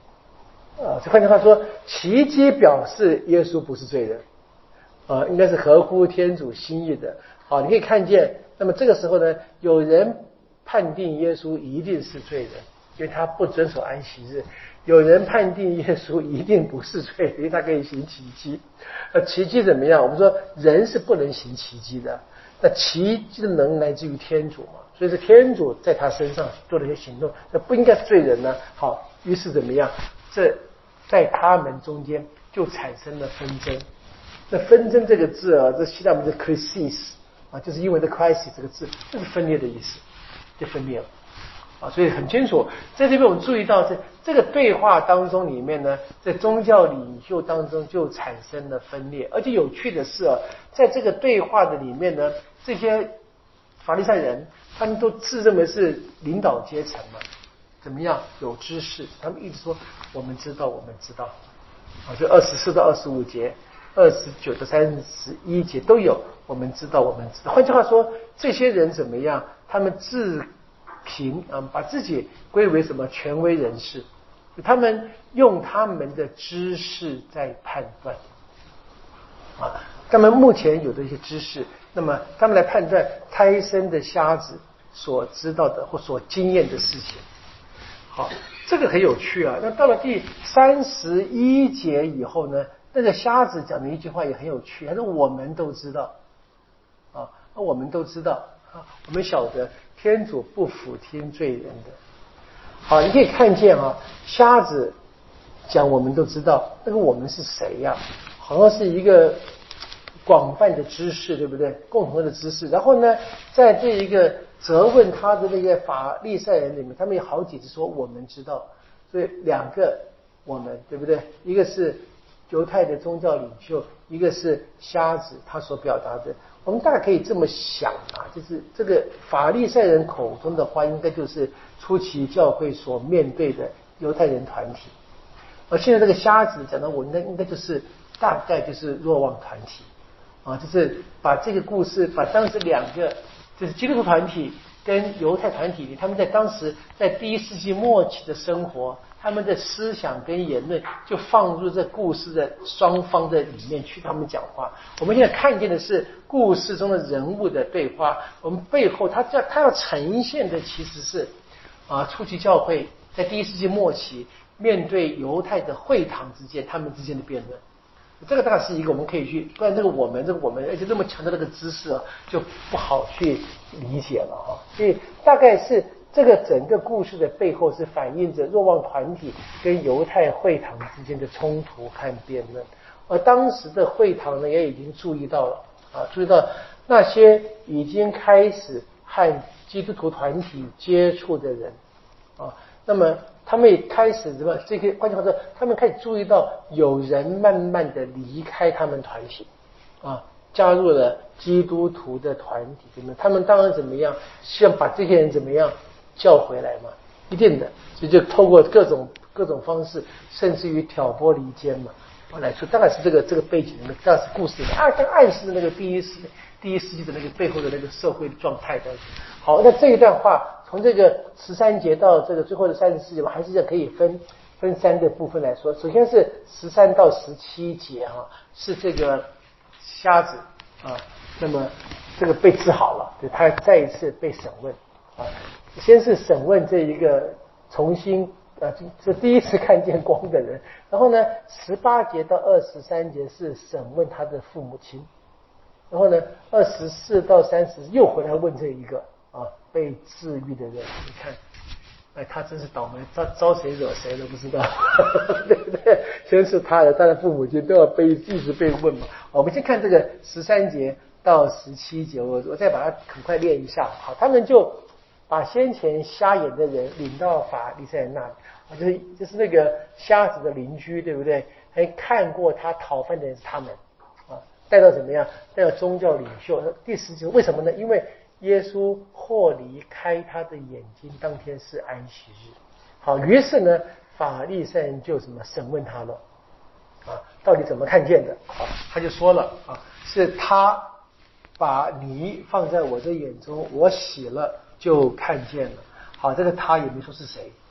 啊，这换句话说，奇迹表示耶稣不是罪人，啊，应该是合乎天主心意的。好，你可以看见，那么这个时候呢，有人判定耶稣一定是罪人，因为他不遵守安息日；有人判定耶稣一定不是罪人，因为他可以行奇迹。那奇迹怎么样？我们说人是不能行奇迹的，那奇迹的能来自于天主嘛，所以是天主在他身上做了一些行动，那不应该是罪人呢。好，于是怎么样？这在他们中间就产生了纷争。那纷争这个字啊，这希腊文的 crisis 啊，就是英文的 crisis 这个字，就是分裂的意思，就分裂了啊。所以很清楚，在这边我们注意到，这这个对话当中里面呢，在宗教领袖当中就产生了分裂。而且有趣的是啊，在这个对话的里面呢，这些法利赛人他们都自认为是领导阶层嘛。怎么样？有知识，他们一直说我们知道，我们知道。啊，就二十四到二十五节，二十九到三十一节都有。我们知道，我们知道。换句话说，这些人怎么样？他们自评啊，把自己归为什么权威人士？他们用他们的知识在判断。啊，他们目前有的一些知识，那么他们来判断胎生的瞎子所知道的或所经验的事情。好，这个很有趣啊。那到了第三十一节以后呢，那个瞎子讲的一句话也很有趣，他说我们都知道啊，我们都知道啊，我们晓得天主不俯听罪人的。好，你可以看见啊，瞎子讲我们都知道，那个我们是谁呀、啊？好像是一个广泛的知识，对不对？共同的知识。然后呢，在这一个责问他的那个法利赛人里面，他们有好几次说我们知道，所以两个我们，对不对？一个是犹太的宗教领袖，一个是瞎子，他所表达的。我们大概可以这么想啊，就是这个法利赛人口中的话，应该就是初期教会所面对的犹太人团体。而现在这个瞎子讲的，我应该应该就是大概就是若望团体。啊，就是把这个故事，把当时两个就是基督徒团体跟犹太团体，他们在当时在第一世纪末期的生活，他们的思想跟言论就放入这故事的双方的里面去，他们讲话。我们现在看见的是故事中的人物的对话，我们背后他要他要呈现的其实是啊，初期教会在第一世纪末期面对犹太的会堂之间他们之间的辩论。这个大概是一个我们可以去，不然这个我们这个我们，而且这么强调这个知识啊，就不好去理解了啊。所以大概是这个整个故事的背后是反映着若望团体跟犹太会堂之间的冲突和辩论，而当时的会堂呢也已经注意到了啊，注意到那些已经开始和基督徒团体接触的人啊，那么他们也开始什么？这个关键话说，他们开始注意到有人慢慢的离开他们团体，啊，加入了基督徒的团体。怎么？他们当然怎么样？希望把这些人怎么样叫回来嘛？一定的，所以就透过各种各种方式，甚至于挑拨离间嘛，来说，当然是这个这个背景的，当然是故事啊，它暗示的那个第一世第一世纪的那个背后的那个社会状态的。好，那这一段话。从这个十三节到这个最后的三十四节，我还是可以分分三个部分来说。首先是十三到十七节啊，是这个瞎子啊，那么这个被治好了，对，他再一次被审问啊。先是审问这一个重新啊，这第一次看见光的人，然后呢，十八节到二十三节是审问他的父母亲，然后呢，二十四到三十又回来问这一个。啊，被治愈的人，你看，哎，他真是倒霉，招招谁惹谁都不知道，对不对？先是他的，他的父母亲都要被一直被问嘛。我们先看这个十三节到十七节，我我再把它很快练一下。好，他们就把先前瞎眼的人领到法利赛人那里，就是就是那个瞎子的邻居，对不对？还看过他讨饭的人是他们啊，带到怎么样？带到宗教领袖。第十节为什么呢？因为耶稣或离开他的眼睛，当天是安息日。好，于是呢，法利赛人就什么审问他了啊，到底怎么看见的？啊，他就说了啊，是他把泥放在我的眼中，我洗了就看见了。好，这个他也没说是谁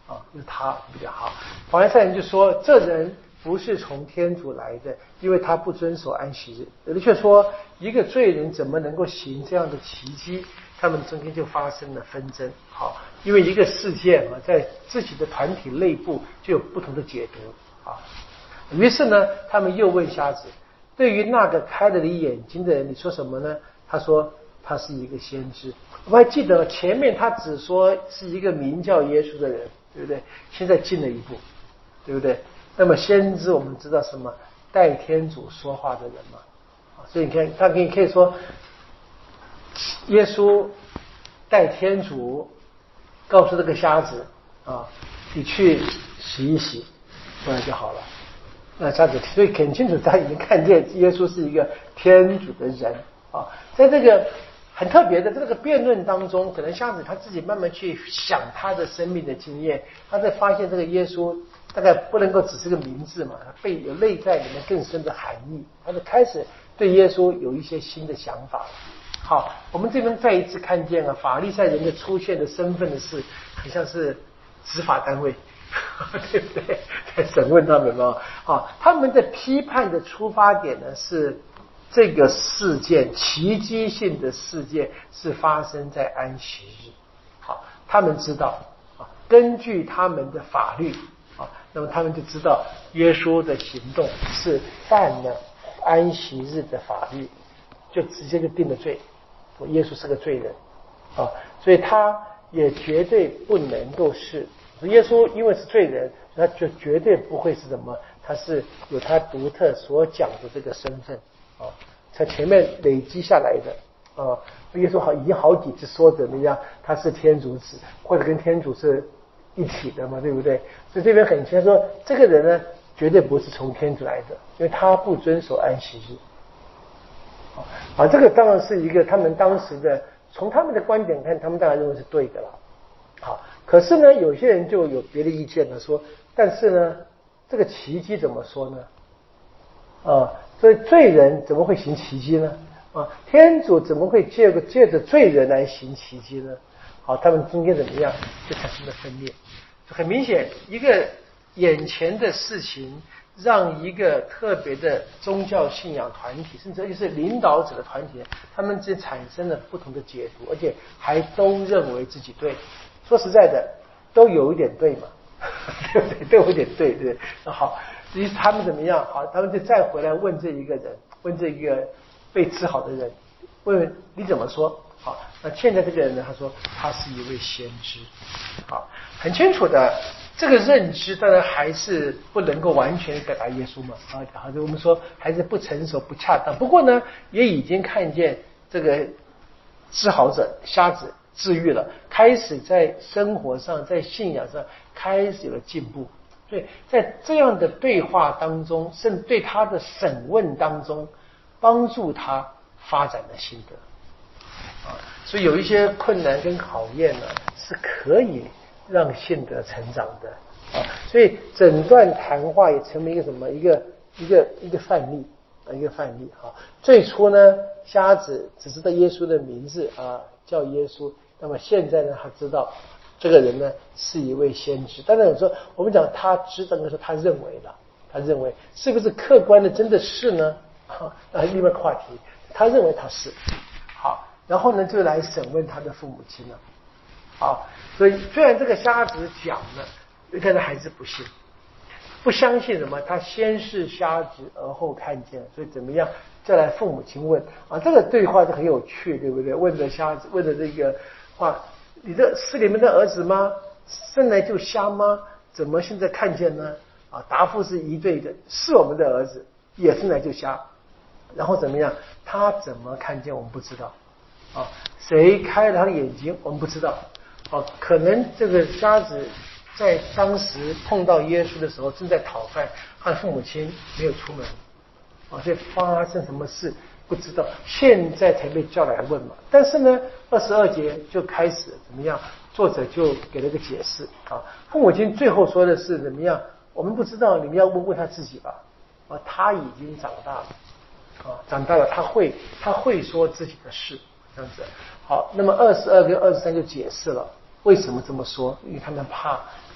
啊，就是他比较好。法利赛人就说这人不是从天主来的，因为他不遵守安息日。有的却说一个罪人怎么能够行这样的奇迹？他们中间就发生了纷争。好，因为一个事件啊，在自己的团体内部就有不同的解读啊。于是呢，他们又问瞎子：对于那个开了你眼睛的人，你说什么呢？他说他是一个先知。我还记得前面他只说是一个名叫耶稣的人，对不对？现在进了一步，对不对？那么先知我们知道什么？代天主说话的人嘛。所以你看，他可以可以说，耶稣代天主告诉这个瞎子啊，你去洗一洗，出来就好了。那瞎子所以很清楚，他已经看见耶稣是一个天主的人啊。在这个很特别的这个辩论当中，可能瞎子他自己慢慢去想他的生命的经验，他在发现这个耶稣大概不能够只是个名字嘛，他背有内在里面更深的含义，他就开始对耶稣有一些新的想法。好，我们这边再一次看见啊，法利赛人的出现的身份的是，很像是执法单位，对不对？在审问他们嘛，啊，他们的批判的出发点呢是这个事件奇迹性的事件是发生在安息日。好，他们知道啊，根据他们的法律啊，那么他们就知道耶稣的行动是犯了安息日的法律，就直接就定了罪。耶稣是个罪人啊，所以他也绝对不能够是耶稣，因为是罪人，他就绝对不会是什么，他是有他独特所讲的这个身份啊，在前面累积下来的啊。耶稣好已经好几次说怎么样，他是天主子，或者跟天主是一体的嘛，对不对？所以这边很清楚说，这个人呢，绝对不是从天主来的，因为他不遵守安息日。啊，这个当然是一个他们当时的，从他们的观点看，他们当然认为是对的了。好，可是呢，有些人就有别的意见了，说，但是呢，这个奇迹怎么说呢？啊，所以罪人怎么会行奇迹呢？啊，天主怎么会借个借着罪人来行奇迹呢？好，他们中间怎么样，就产生了分裂。很明显，一个眼前的事情，让一个特别的宗教信仰团体，甚至就是领导者的团体，他们之间产生了不同的解读，而且还都认为自己对。说实在的，都有一点对嘛，对不对？都有一点对，对不对？那好，至于他们怎么样，好，他们就再回来问这一个人，问这一个被治好的人，问问你怎么说？好，那现在这个人呢，他说他是一位先知，好，很清楚的。这个认知当然还是不能够完全表达耶稣嘛，啊，好，就我们说还是不成熟、不恰当。不过呢，也已经看见这个治好者瞎子治愈了，开始在生活上、在信仰上开始有了进步。所以在这样的对话当中，甚至对他的审问当中，帮助他发展了心得。啊，所以有一些困难跟考验呢，是可以让信德成长的啊，所以整段谈话也成为一个什么一个一个一个范例啊，一个范例啊。最初呢，瞎子只知道耶稣的名字啊，叫耶稣。那么现在呢，他知道这个人呢是一位先知。当然有时候我们讲他知道的时候，他认为了，他认为是不是客观的真的是呢？啊，那另外一个话题，他认为他是好。然后呢，就来审问他的父母亲了。好，所以虽然这个瞎子讲了，但是还是不信，不相信什么？他先是瞎子，而后看见，所以怎么样？再来父母亲问啊，这个对话就很有趣，对不对？问的瞎子，问的这个话，你这是你们的儿子吗？生来就瞎吗？怎么现在看见呢？啊，答复是一对的，是我们的儿子，也生来就瞎。然后怎么样？他怎么看见？我们不知道。啊，谁开了他的眼睛？我们不知道。啊，可能这个瞎子在当时碰到耶稣的时候正在讨饭，他的父母亲没有出门，啊，所以发生什么事不知道，现在才被叫来问嘛。但是呢，二十二节就开始怎么样？作者就给了个解释啊。父母亲最后说的是怎么样？我们不知道，你们要问问他自己吧。啊，他已经长大了，啊，长大了，他会他会说自己的事。这样子，好，那么二十二跟二十三就解释了为什么这么说，因为他们怕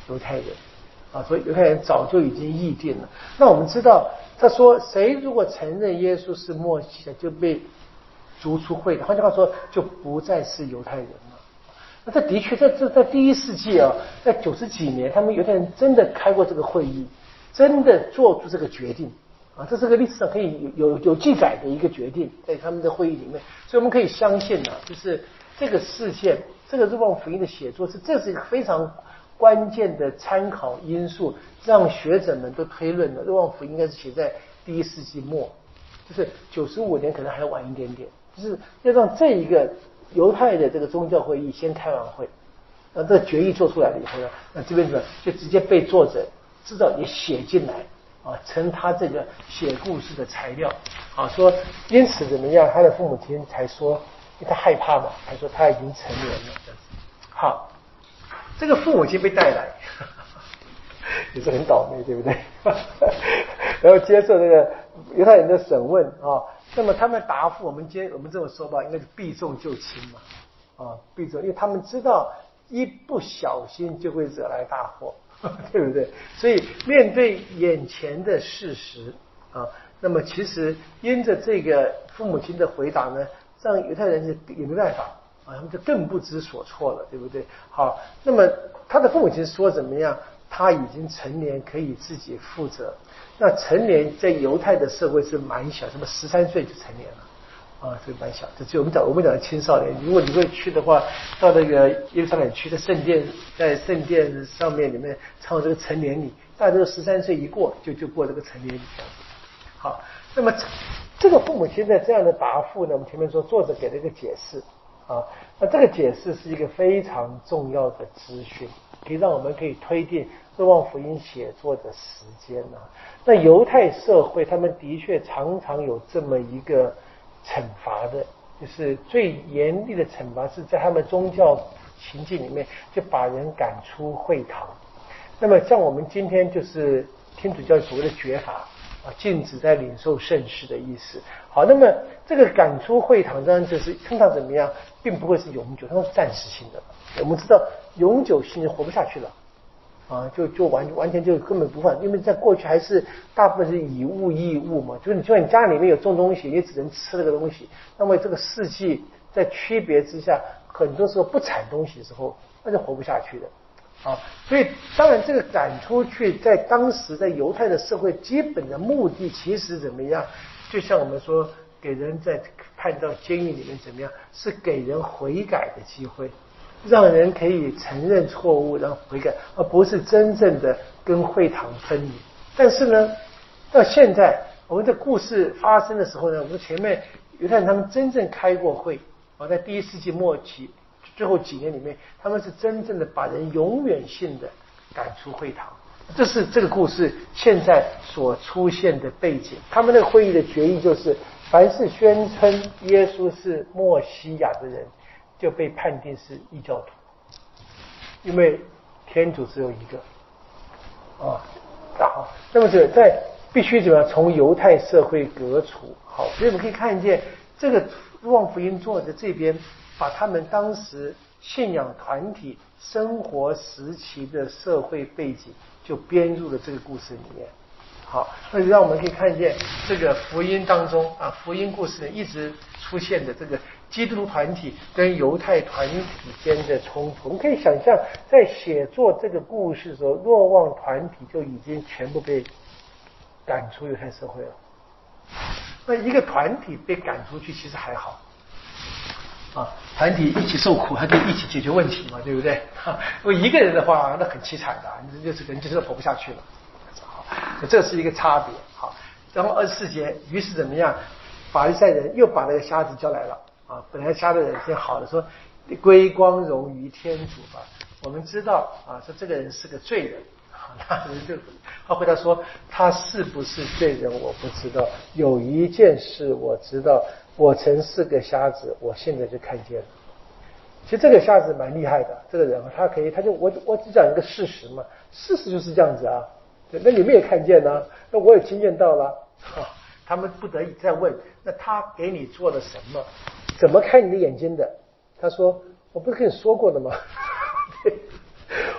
犹太人啊，所以犹太人早就已经议定了。那我们知道，他说谁如果承认耶稣是默西亚，就被逐出会的，换句话说，就不再是犹太人了。那这的确在这在第一世纪啊，在九十几年，他们犹太人真的开过这个会议，真的做出这个决定啊，这是个历史上可以有有有记载的一个决定，在他们的会议里面，所以我们可以相信啊，就是这个事件，这个若望福音的写作是这是一个非常关键的参考因素，让学者们都推论了若望福音应该是写在第一世纪末，就是九十五年可能还要晚一点点，就是要让这一个犹太的这个宗教会议先开完会，那这个决议做出来了以后呢，那这边呢就直接被作者知道也写进来啊，成他这个写故事的材料啊，说因此怎么样，他的父母亲才说，因为他害怕嘛，还说他已经成年了这样子。好，这个父母亲被带来，也是很倒霉，对不对？然后接受这个犹太人的审问啊，那么他们答复我们今天我们这么说吧，应该是避重就轻嘛，啊，避重，因为他们知道一不小心就会惹来大祸，对不对？所以面对眼前的事实啊，那么其实因着这个父母亲的回答呢，让犹太人也没办法啊，他们就更不知所措了，对不对？好，那么他的父母亲说怎么样？他已经成年，可以自己负责。那成年在犹太的社会是蛮小，什么十三岁就成年了啊，所以蛮小。这只有我们讲我们讲的青少年。如果你会去的话，到那个耶路撒冷区的圣殿，在圣殿上面里面唱这个成年礼，大家都十三岁一过就就过这个成年礼这样子。好，那么这个父母亲的这样的答复呢，我们前面说作者给了一个解释啊，那这个解释是一个非常重要的资讯，可以让我们可以推定若望福音写作的时间啊。那犹太社会他们的确常常有这么一个惩罚的，就是最严厉的惩罚是在他们宗教情境里面就把人赶出会堂。那么像我们今天就是天主教所谓的绝罚啊，禁止在领受圣事的意思。好，那么这个赶出会堂当然就是通常怎么样，并不会是永久，它是暂时性的。我们知道永久性活不下去了啊，就就完完全就根本不换，因为在过去还是大部分是以物易物嘛，就是你就算你家里面有种东西，你只能吃那个东西。那么这个世纪在区别之下，很多时候不产东西的时候，那就活不下去的。啊，所以当然这个赶出去，在当时在犹太的社会，基本的目的其实怎么样？就像我们说，给人在判到监狱里面怎么样，是给人悔改的机会，让人可以承认错误，然后悔改，而不是真正的跟会堂分离。但是呢，到现在我们的故事发生的时候呢，我们前面犹太人他们真正开过会啊，在第一世纪末期。最后几年里面，他们是真正的把人永远性的赶出会堂，这是这个故事现在所出现的背景。他们那个会议的决议就是，凡是宣称耶稣是默西亚的人，就被判定是异教徒，因为天主只有一个啊。好，那么这在必须怎么样从犹太社会革除？好，所以我们可以看见这个若望福音作者这边。把他们当时信仰团体生活时期的社会背景就编入了这个故事里面。好，那就让我们可以看见这个福音当中啊，福音故事一直出现的这个基督徒团体跟犹太团体间的冲突。我们可以想象，在写作这个故事的时候，若望团体就已经全部被赶出犹太社会了。那一个团体被赶出去，其实还好。啊，团体一起受苦，还可以一起解决问题嘛，对不对？啊，如果一个人的话，那很凄惨的，你就是人就是活不下去了。好，这是一个差别。好，然后二十四节，于是怎么样？法利赛人又把那个瞎子叫来了啊，本来瞎的人先好了，说归光荣于天主吧。我们知道啊，说这个人是个罪人。那人就他回答说，他是不是罪人我不知道，有一件事我知道，我曾是个瞎子，我现在就看见了。其实这个瞎子蛮厉害的，这个人他可以，他就我我只讲一个事实嘛，事实就是这样子啊。那你们也看见了，那我也听见到了。啊，他们不得已再问，那他给你做了什么？怎么开你的眼睛的？他说，我不是跟你说过的吗？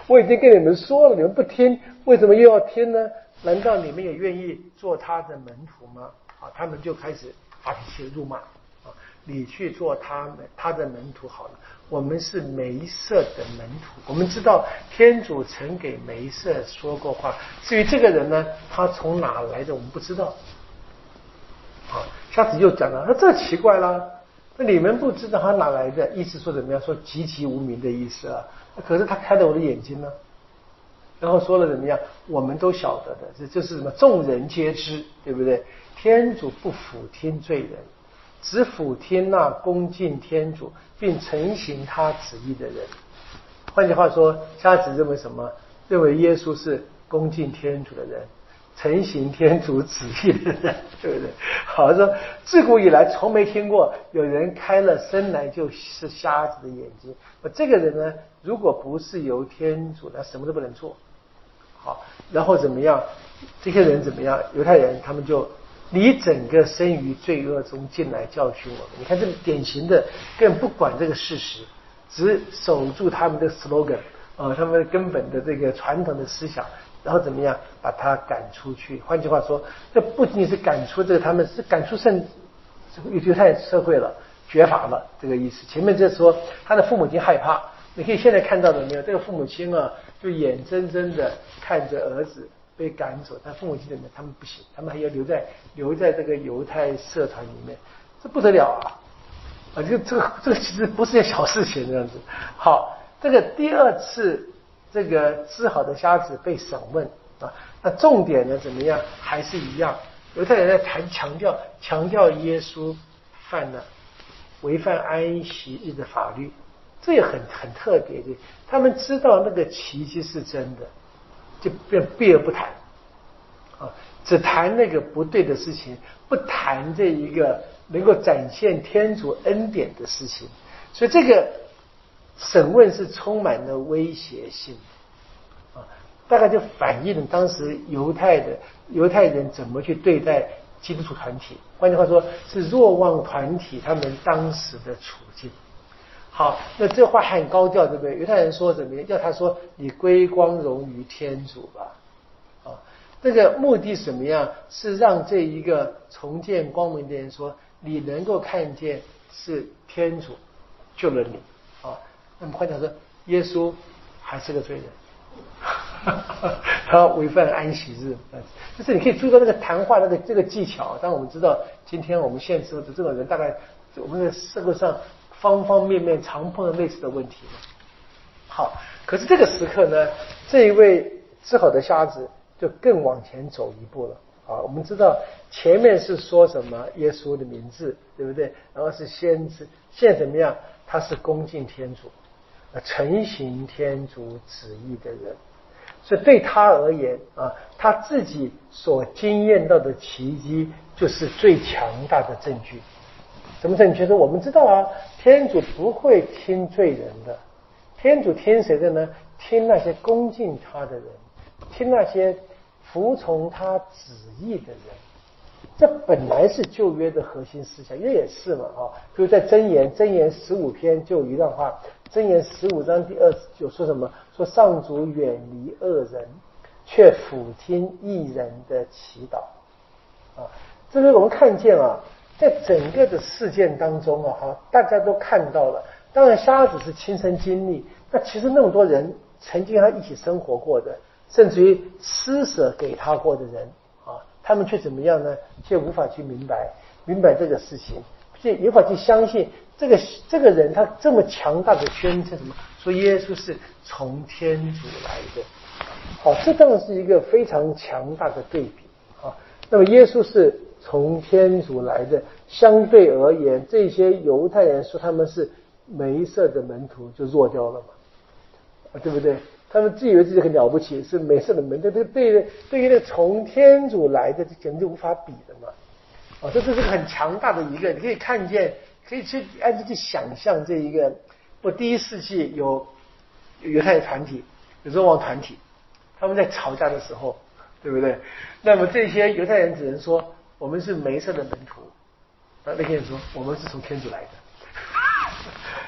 我已经跟你们说了，你们不听，为什么又要听呢？难道你们也愿意做他的门徒吗？啊，他们就开始发脾气辱骂啊，你去做他们他的门徒好了。我们是梅瑟的门徒，我们知道天主曾给梅瑟说过话。至于这个人呢，他从哪来的我们不知道。啊，瞎子又讲了，那这奇怪了，那你们不知道他哪来的？意思说怎么样？说籍籍无名的意思啊。可是他开了我的眼睛呢。然后说了怎么样？我们都晓得的，这就是什么？众人皆知，对不对？天主不俯听罪人，只俯听那恭敬天主并承行他旨意的人。换句话说，瞎子认为什么？认为耶稣是恭敬天主的人，承行天主旨意的人，对不对？好说，自古以来从没听过有人开了生来就是瞎子的眼睛。这个人呢，如果不是由天主，他什么都不能做。好，然后怎么样？这些人怎么样？犹太人他们就你整个生于罪恶中进来教训我们。你看这典型的，更不管这个事实，只守住他们的 slogan 啊、呃，他们根本的这个传统的思想，然后怎么样把他赶出去？换句话说，这不仅仅是赶出这个，他们是赶出圣犹太社会了，绝罚了这个意思。前面就说他的父母亲害怕。你可以现在看到的没有？这个父母亲啊，就眼睁睁的看着儿子被赶走，但父母亲怎么样？他们不行，他们还要留在留在这个犹太社团里面，这不得了啊！啊，这个这个这个其实不是件小事情，这样子。好，这个第二次这个治好的瞎子被审问啊，那重点呢怎么样？还是一样，犹太人在谈强调强调耶稣犯了违反安息日的法律。这也很很特别的，他们知道那个奇迹是真的，就便避而不谈，啊，只谈那个不对的事情，不谈这一个能够展现天主恩典的事情。所以这个审问是充满了威胁性，啊，大概就反映了当时犹太的犹太人怎么去对待基督徒团体，换句话说，是若望团体他们当时的处境。好，那这话很高调，对不对？犹太人说怎么样？要他说你归光荣于天主吧，啊，这个目的什么样？是让这一个重见光明的人说，你能够看见是天主救了你啊。那么换句话说，耶稣还是个罪人，他违反安息日，就是你可以注意到那个谈话那个这个技巧。当我们知道今天我们现实的这种人，大概我们的社会上。方方面面常碰到类似的问题。好，可是这个时刻呢，这一位治好的瞎子就更往前走一步了啊！我们知道前面是说什么耶稣的名字，对不对？然后是先知，现在怎么样？他是恭敬天主，承行天主旨意的人。所以对他而言啊，他自己所经验到的奇迹，就是最强大的证据。什么证据？说我们知道啊，天主不会听罪人的，天主听谁的呢？听那些恭敬他的人，听那些服从他旨意的人。这本来是旧约的核心思想，因为也是嘛啊，就是在箴言箴言十五篇就有一段话，箴言十五章第二十九说什么？说上主远离恶人，却俯听义人的祈祷啊。这是我们看见啊。在整个的事件当中啊，哈，大家都看到了。当然，瞎子是亲身经历，那其实那么多人曾经和他一起生活过的，甚至于施舍给他过的人啊，他们却怎么样呢？却无法去明白明白这个事情，却无法去相信这个这个人他这么强大的宣称什么？说耶稣是从天主来的。好，这当然是一个非常强大的对比啊。那么耶稣是从天主来的，相对而言，这些犹太人说他们是梅瑟的门徒就弱掉了嘛，对不对？他们自以为自己很了不起，是梅瑟的门徒，对对对于那从天主来的，这简直无法比的嘛。啊，这这是个很强大的一个，你可以看见，可以去按照去想象这一个。我第一世纪有犹太团体，有若望团体，他们在吵架的时候，对不对？那么这些犹太人只能说。我们是梅瑟的门徒，那那些人说我们是从天主来的。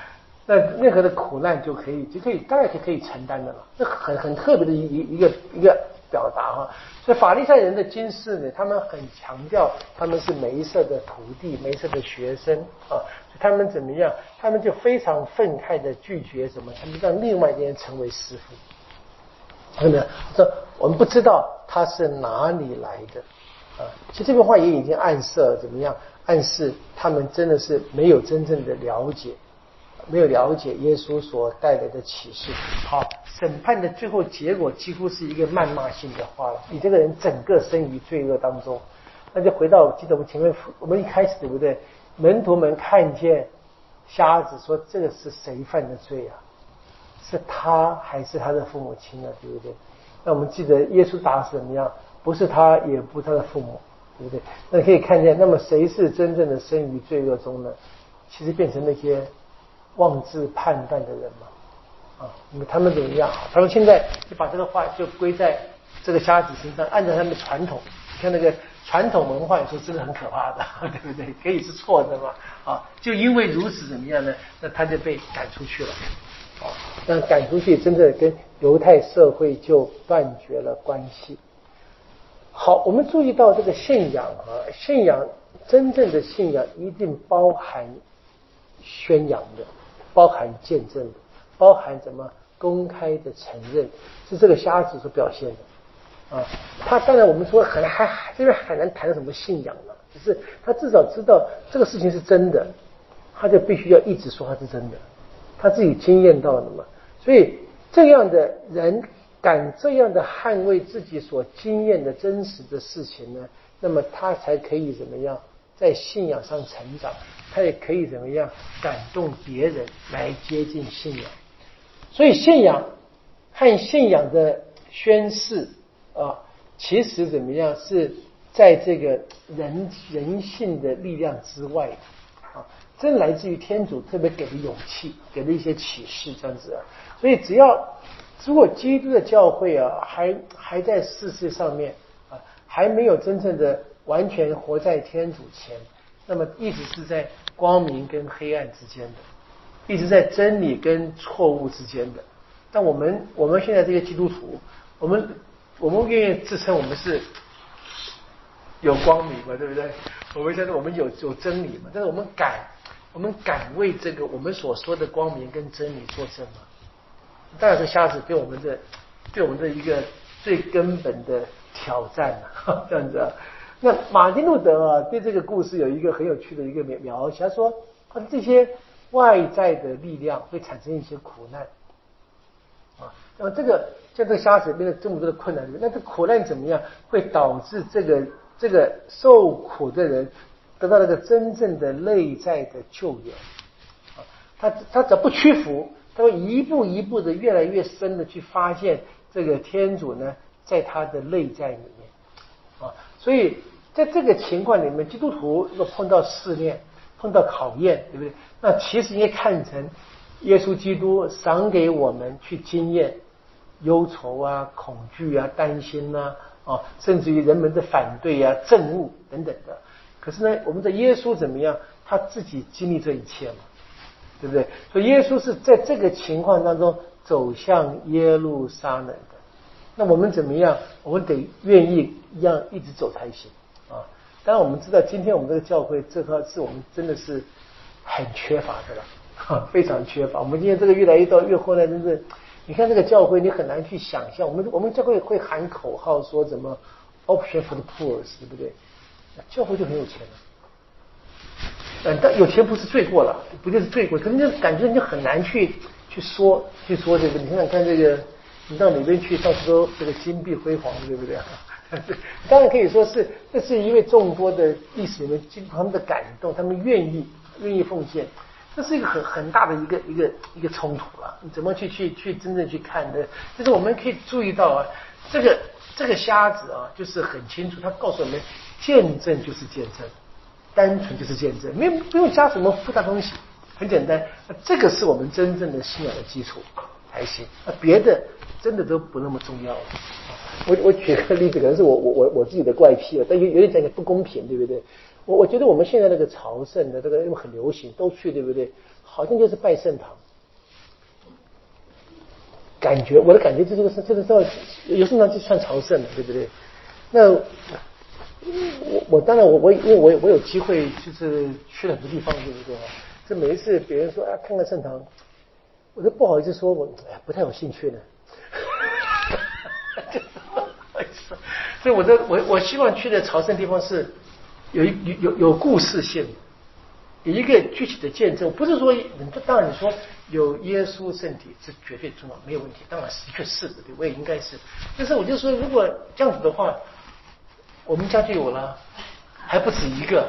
那任何的苦难就可以就可以大概就可以承担的了。这很很特别的一一个一个表达哈。所以法利赛人的经世呢，他们很强调他们是梅瑟的徒弟，梅瑟的学生啊，所以他们怎么样？他们就非常愤慨的拒绝什么？他们让另外一个人成为师傅。看到没有？说我们不知道他是哪里来的啊。其实这句话也已经暗示了怎么样？暗示他们真的是没有真正的了解，没有了解耶稣所带来的启示。好，审判的最后结果几乎是一个谩骂性的话了。你这个人整个生于罪恶当中，那就回到记得我们前面我们一开始对不对？门徒们看见瞎子说这个是谁犯的罪啊？是他还是他的父母亲呢？对不对？那我们记得耶稣答是怎么样？不是他，也不是他的父母，对不对？那可以看见，那么谁是真正的生于罪恶中呢？其实变成那些妄自判断的人嘛。啊，那么他们怎么样？他们现在就把这个话就归在这个瞎子身上，按照他们的传统。你看那个传统文化，有时候真的很可怕的，对不对？可以是错的嘛。啊，就因为如此怎么样呢？那他就被赶出去了。啊，那赶出去，真的跟犹太社会就断绝了关系。好，我们注意到这个信仰啊，信仰真正的信仰一定包含宣扬的，包含见证的，包含怎么公开的承认，是这个瞎子所表现的啊。他当然我们说很还这边很难谈什么信仰了，只是他至少知道这个事情是真的，他就必须要一直说他是真的。他自己经验到了嘛，所以这样的人敢这样的捍卫自己所经验的真实的事情呢，那么他才可以怎么样在信仰上成长，他也可以怎么样感动别人来接近信仰。所以信仰和信仰的宣示啊，其实怎么样是在这个人人性的力量之外啊。真来自于天主特别给的勇气，给了一些启示，这样子啊。所以只要如果基督的教会啊，还还在世事上面啊，还没有真正的完全活在天主前，那么一直是在光明跟黑暗之间的，一直在真理跟错误之间的。但我们我们现在这些基督徒，我们我们愿意自称我们是有光明嘛，对不对？我们现在我们有有真理嘛，但是我们敢。我们敢为这个我们所说的光明跟真理作证吗？当然是瞎子对我们的对我们的一个最根本的挑战啊，这样子啊。那马丁路德啊，对这个故事有一个很有趣的一个描写，他说他这些外在的力量会产生一些苦难啊。那么这个像这个瞎子面对这么多的困难，那这苦难怎么样会导致这个这个受苦的人得到那个真正的内在的救援啊？他他只要不屈服，他会一步一步的越来越深的去发现这个天主呢，在他的内在里面啊。所以在这个情况里面，基督徒如果碰到试炼、碰到考验，对不对？那其实应该看成耶稣基督赏给我们去经验忧愁啊、恐惧啊、担心啊，啊，甚至于人们的反对啊、憎恶等等的。可是呢，我们的耶稣怎么样？他自己经历这一切嘛，对不对？所以耶稣是在这个情况当中走向耶路撒冷的。那我们怎么样？我们得愿意一样一直走才行啊！当然，我们知道今天我们这个教会，这个是我们真的是很缺乏的了，非常缺乏。我们今天这个越来越到越后来，真是你看这个教会，你很难去想象。我们我们教会会喊口号说什么 “option for the poor”， 对不对？教会就很有钱了，嗯，但有钱不是罪过了，不就是罪过？可是你感觉你很难去去说去说这个。你想想看，这个你到哪边去，到处都这个金碧辉煌，对不对？当然可以说是，这是因为众多的历史里面经他们的感动，他们愿意愿意奉献，这是一个很很大的一个一个一个冲突了。你怎么去去去真正去看的？就是我们可以注意到啊，这个这个瞎子啊，就是很清楚，他告诉我们。见证就是见证，单纯就是见证，没有不用加什么复杂东西，很简单。那这个是我们真正的信仰的基础才行，那别的真的都不那么重要了。我我举个例子，可能是我我我我自己的怪癖了，但有有点讲起来不公平，对不对？我我觉得我们现在那个朝圣的这个因为很流行，都去，对不对？好像就是拜圣堂感觉，我的感觉这个是这个时候有时候就算朝圣了，对不对？那我我当然我我因为我我有机会就是去了很多地方，对不对？这每一次别人说啊看看圣堂，我都不好意思说我哎不太有兴趣呢。所以我的我我希望去的朝圣地方是有有有有故事性，有一个具体的见证，不是说当然你说有耶稣圣体是绝对重要，没有问题，当然的确是的，对，我也应该是。但是我就说，如果这样子的话，我们家就有了，还不止一个。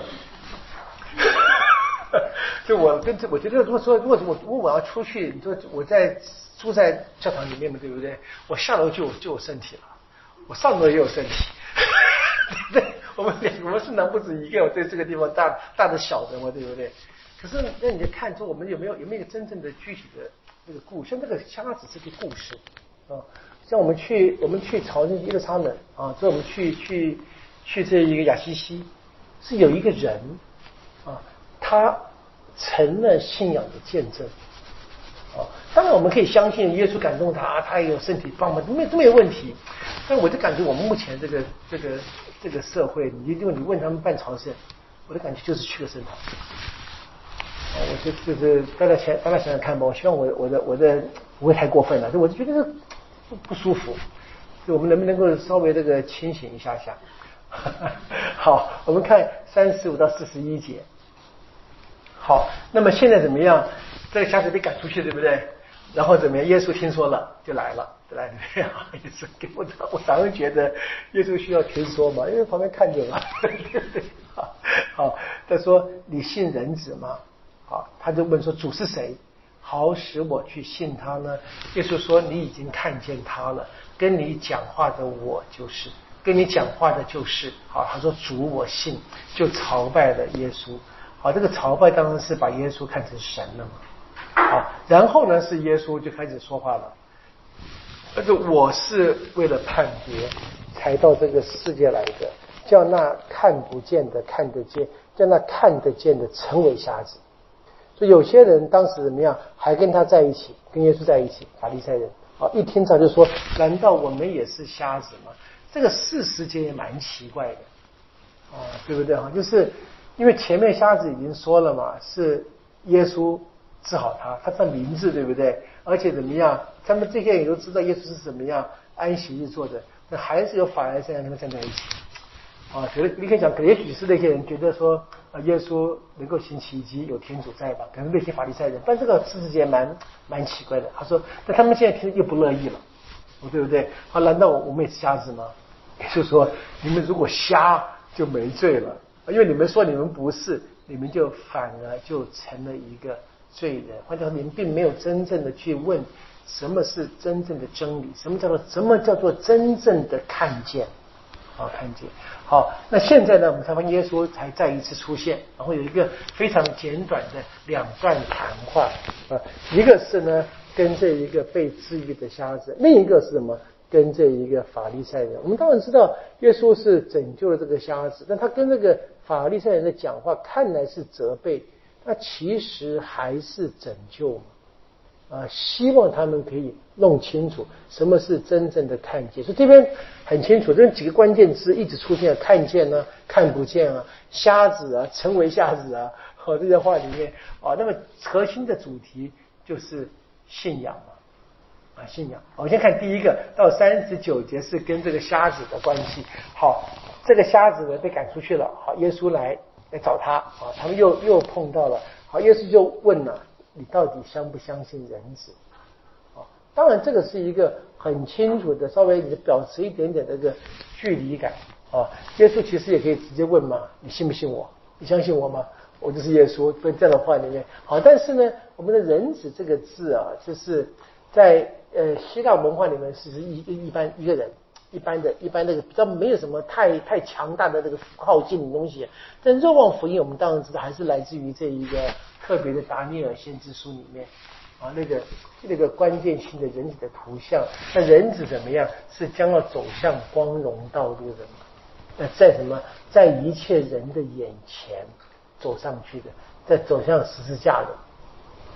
就我跟这，我觉得如果说，如果我如果我要出去，你说我在住在教堂里面嘛，对不对？我下楼就有就有圣体了，我上楼也有圣体。对，我们两我们圣堂不止一个，我对这个地方大大的小的嘛，对不对？可是那你就看出我们有没有有没有一个真正的具体的那个故事，像这个瞎子是个故事啊。像我们去我们去朝圣耶路撒冷啊，所以我们去去去这一个亚西西，是有一个人啊，他成了信仰的见证啊。当然我们可以相信耶稣感动他，他也有身体帮忙，没有没有问题。但我就感觉我们目前这个这个这个社会，你如果你问他们办朝圣，我的感觉就是去了圣堂。啊，我就就是大家想大家想想看吧，我希望我我的我的不会太过分了，我就觉得不不舒服，就我们能不能够稍微这个清醒一下下？好，我们看三十五到四十一节。好，那么现在怎么样？这个瞎子被赶出去，对不对？然后怎么样？耶稣听说了，就来了，就来了。耶稣给我，我常常觉得耶稣需要听说嘛，因为旁边看见了，对不对？好，好，他说你信人子吗？好，他就问说主是谁？好使我去信他呢？耶稣说你已经看见他了，跟你讲话的我就是，跟你讲话的就是。好，他说主我信，就朝拜了耶稣。好，这个朝拜当然是把耶稣看成神了嘛。好，然后呢是耶稣就开始说话了。那个我是为了判别才到这个世界来的，叫那看不见的看得见，叫那看得见的成为瞎子。所以有些人当时怎么样，还跟他在一起，跟耶稣在一起，法利赛人啊，一听到就说：难道我们也是瞎子吗？这个事实间也蛮奇怪的啊，对不对啊？就是因为前面瞎子已经说了嘛，是耶稣治好他，他的名字对不对？而且怎么样，他们这些人也都知道耶稣是怎么样安息日做的，那还是有法利赛人跟他们站在一起。啊，觉得你可以讲，也许是那些人觉得说，啊，耶稣能够行奇迹，有天主在吧？可能那些法利赛人，但这个事实间蛮蛮奇怪的。他说，那他们现在听又不乐意了，对不对？好，难道我们也是瞎子吗？就是说，你们如果瞎就没罪了，因为你们说你们不是，你们就反而就成了一个罪人。换句话说，你们并没有真正的去问什么是真正的真理，什么叫做什么叫做真正的看见。好，看见。好，那现在呢，我们才发现耶稣才再一次出现，然后有一个非常简短的两段谈话啊，一个是呢跟这一个被治愈的瞎子，另一个是什么？跟这一个法利赛人。我们当然知道耶稣是拯救了这个瞎子，但他跟这个法利赛人的讲话看来是责备，那其实还是拯救嘛。啊，希望他们可以弄清楚什么是真正的看见。所以这边很清楚，这几个关键词一直出现：看见呢、啊，看不见啊，瞎子啊，成为瞎子啊。好、哦，这些话里面啊，那么核心的主题就是信仰嘛，啊，信仰。我先看第一个到三十九节是跟这个瞎子的关系。好，这个瞎子呢被赶出去了，好，耶稣来来找他，啊，他们又又碰到了，好，耶稣就问了。你到底相不相信人子？啊，当然这个是一个很清楚的，稍微你表示一点点的这个距离感啊。耶稣其实也可以直接问嘛，你信不信我？你相信我吗？我就是耶稣。在这样的话里面，好，但是呢，我们的人子这个字啊，就是在呃希腊文化里面是一一般一个人。一般的一般那个比较没有什么太太强大的这个靠近的东西，但若望福音我们当然知道还是来自于这一个特别的达尼尔先知书里面啊，那个那个关键性的人子的图像。那人子怎么样？是将要走向光荣道路的嘛？那在什么？在一切人的眼前走上去的，在走向十字架的。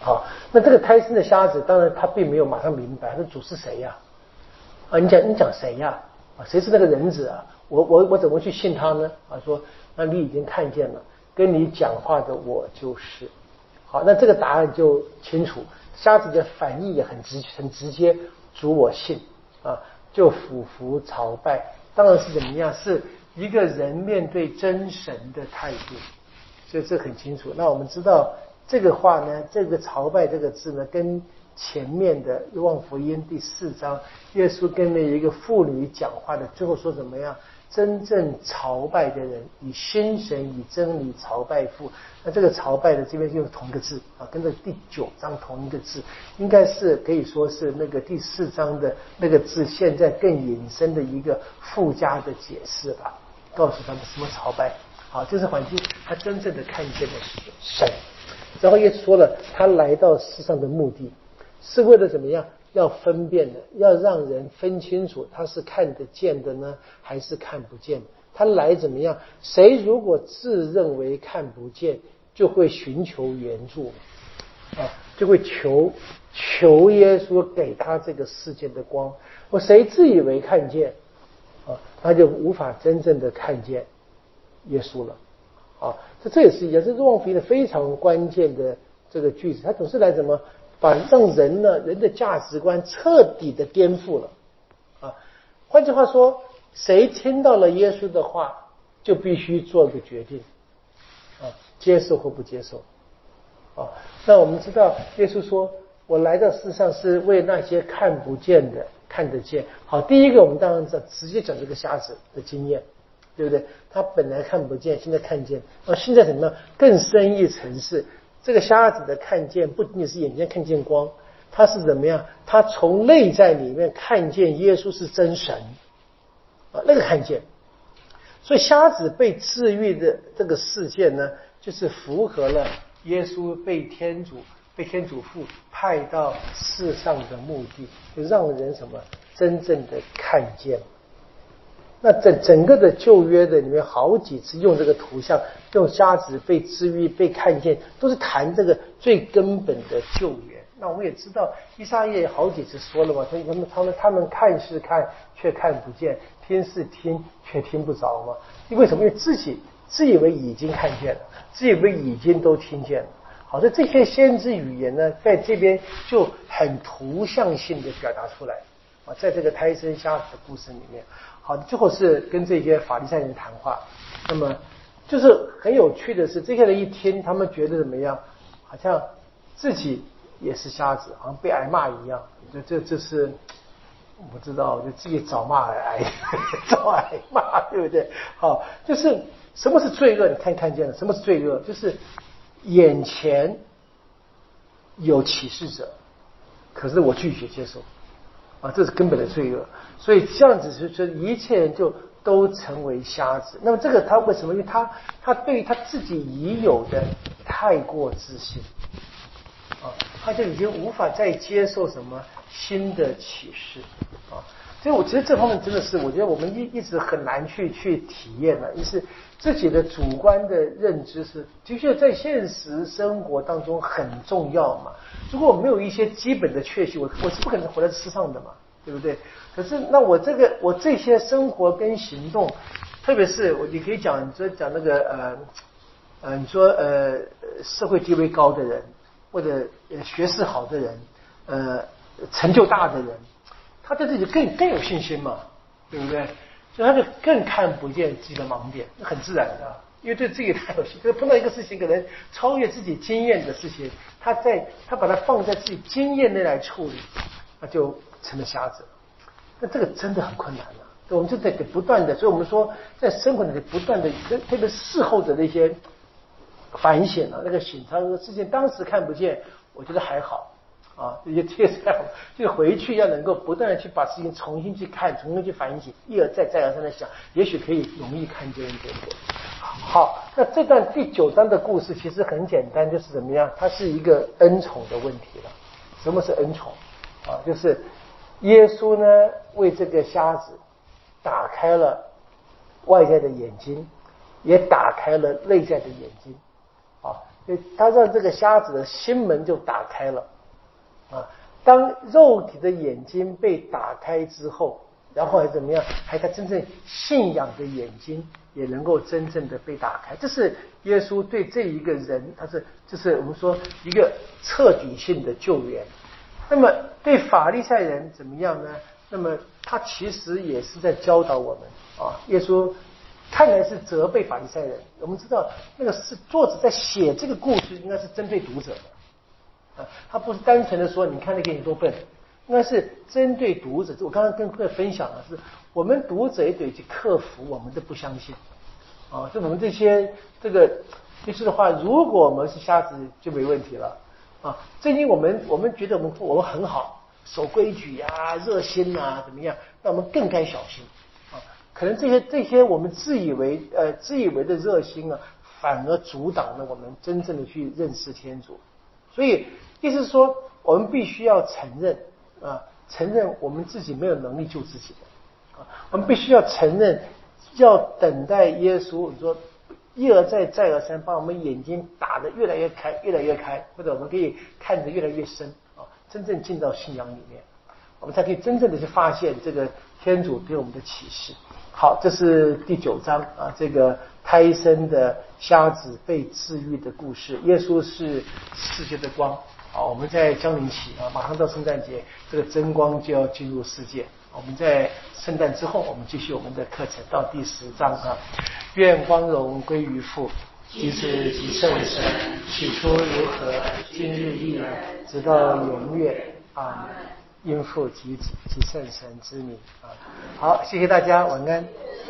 好，那这个胎生的瞎子，当然他并没有马上明白，那主是谁呀？啊，你讲你讲谁呀？啊，谁是那个人子啊？我我我怎么去信他呢？啊，说那你已经看见了，跟你讲话的我就是。好，那这个答案就清楚。瞎子的反应也很直很直接，主我信啊，就俯伏朝拜。当然是怎么样？是一个人面对真神的态度，所以这很清楚。那我们知道这个话呢，这个朝拜这个字呢，跟前面的约翰福音第四章，耶稣跟那一个妇女讲话的最后说怎么样？真正朝拜的人，以心神以真理朝拜父。那这个朝拜的这边就是同一个字啊，跟这第九章同一个字，应该是可以说是那个第四章的那个字，现在更引申的一个附加的解释吧，告诉他们什么朝拜。好，这是环境他真正的看见的神。然后耶稣说了，他来到世上的目的是为了怎么样？要分辨的，要让人分清楚他是看得见的呢，还是看不见的。他来怎么样？谁如果自认为看不见，就会寻求援助啊，就会求求耶稣给他这个世界的光。或谁自以为看见啊，他就无法真正的看见耶稣了啊。这这也是一样，这是约翰福音的非常关键的这个句子。他总是来怎么？把让人呢，人的价值观彻底的颠覆了啊！换句话说，谁听到了耶稣的话，就必须做个决定啊，接受或不接受啊。那我们知道，耶稣说：“我来到世上是为那些看不见的看得见。”好，第一个我们当然知道，直接讲这个瞎子的经验，对不对？他本来看不见，现在看见，啊，现在怎么样？更深一层是。这个瞎子的看见不仅仅是眼睛看见光，他是怎么样？他从内在里面看见耶稣是真神啊，那个看见。所以瞎子被治愈的这个事件呢，就是符合了耶稣被天主被天主父派到世上的目的，就让人什么真正的看见。那整整个的旧约的里面，好几次用这个图像，用瞎子被治愈、被看见，都是谈这个最根本的救援。那我们也知道，以撒耶好几次说了嘛，他们他们他们看是看，却看不见；听是听，却听不着嘛。因为什么？因为自己自以为已经看见了，自以为已经都听见了。好的，这些先知语言呢，在这边就很图像性的表达出来啊，在这个胎生瞎子的故事里面。好，最后是跟这些法利赛人谈话，那么就是很有趣的是，这些人一听，他们觉得怎么样？好像自己也是瞎子，好像被挨骂一样。这这这是我不知道，就自己找骂来挨，找挨骂，对不对？好，就是什么是罪恶？你看看见了，什么是罪恶？就是眼前有启示者，可是我拒绝接受。啊，这是根本的罪恶，所以这样子是说，一切人就都成为瞎子。那么这个他为什么？因为他他对于他自己已有的太过自信啊，他就已经无法再接受什么新的启示啊。所以我觉得这方面真的是，我觉得我们一一直很难去去体验的，就是自己的主观的认知是的确在现实生活当中很重要嘛。如果我没有一些基本的确信，我我是不可能活在世上的嘛，对不对？可是那我这个我这些生活跟行动，特别是我你可以讲，你说讲那个呃呃，你说呃社会地位高的人，或者学识好的人，呃成就大的人。他对自己更更有信心嘛，对不对？所以他就更看不见自己的盲点，那很自然的，因为对自己太有信心。可是碰到一个事情，可能超越自己经验的事情，他在他把它放在自己经验内来处理，那就成了瞎子。那这个真的很困难了，我们就得不断的，所以我们说在生活里不断的，特别事后的那些反省啊，那个醒察的事情，当时看不见，我觉得还好。啊，这些这样，就回去要能够不断的去把事情重新去看，重新去反省，一而再再而三的想，也许可以容易看见一点点。好，那这段第九章的故事其实很简单，就是怎么样？它是一个恩宠的问题了。什么是恩宠？啊，就是耶稣呢为这个瞎子打开了外在的眼睛，也打开了内在的眼睛。啊， 他让这个瞎子的心门就打开了啊。当肉体的眼睛被打开之后，然后还怎么样？还他真正信仰的眼睛也能够真正的被打开。这是耶稣对这一个人，他是就是我们说一个彻底性的救援。那么对法利赛人怎么样呢？那么他其实也是在教导我们啊。耶稣看来是责备法利赛人，我们知道那个是作者在写这个故事，应该是针对读者的啊，他不是单纯的说你看那个人多笨，应该是针对读者。我刚刚跟各位分享的是，我们读者也得去克服我们的不相信啊，就我们这些这个就是的话，如果我们是瞎子就没问题了啊。正因我们我们觉得我们我们很好，守规矩呀、热心啊，怎么样？那我们更该小心啊。可能这些这些我们自以为呃自以为的热心啊，反而阻挡了我们真正的去认识天主。所以意思是说，我们必须要承认啊，承认我们自己没有能力救自己的啊，我们必须要承认，要等待耶稣。你说一而再再而三把我们眼睛打得越来越开，越来越开，或者我们可以看得越来越深啊，真正进到信仰里面，我们才可以真正的去发现这个天主对我们的启示。好，这是第九章啊，这个胎生的瞎子被治愈的故事。耶稣是世界的光啊，我们在降临期啊，马上到圣诞节，这个真光就要进入世界。我们在圣诞之后，我们继续我们的课程到第十章啊。愿光荣归于父，及子及圣神，起初如何，今日亦然，直到永远。阿们。因父及子及圣神之名啊。好，谢谢大家，晚安。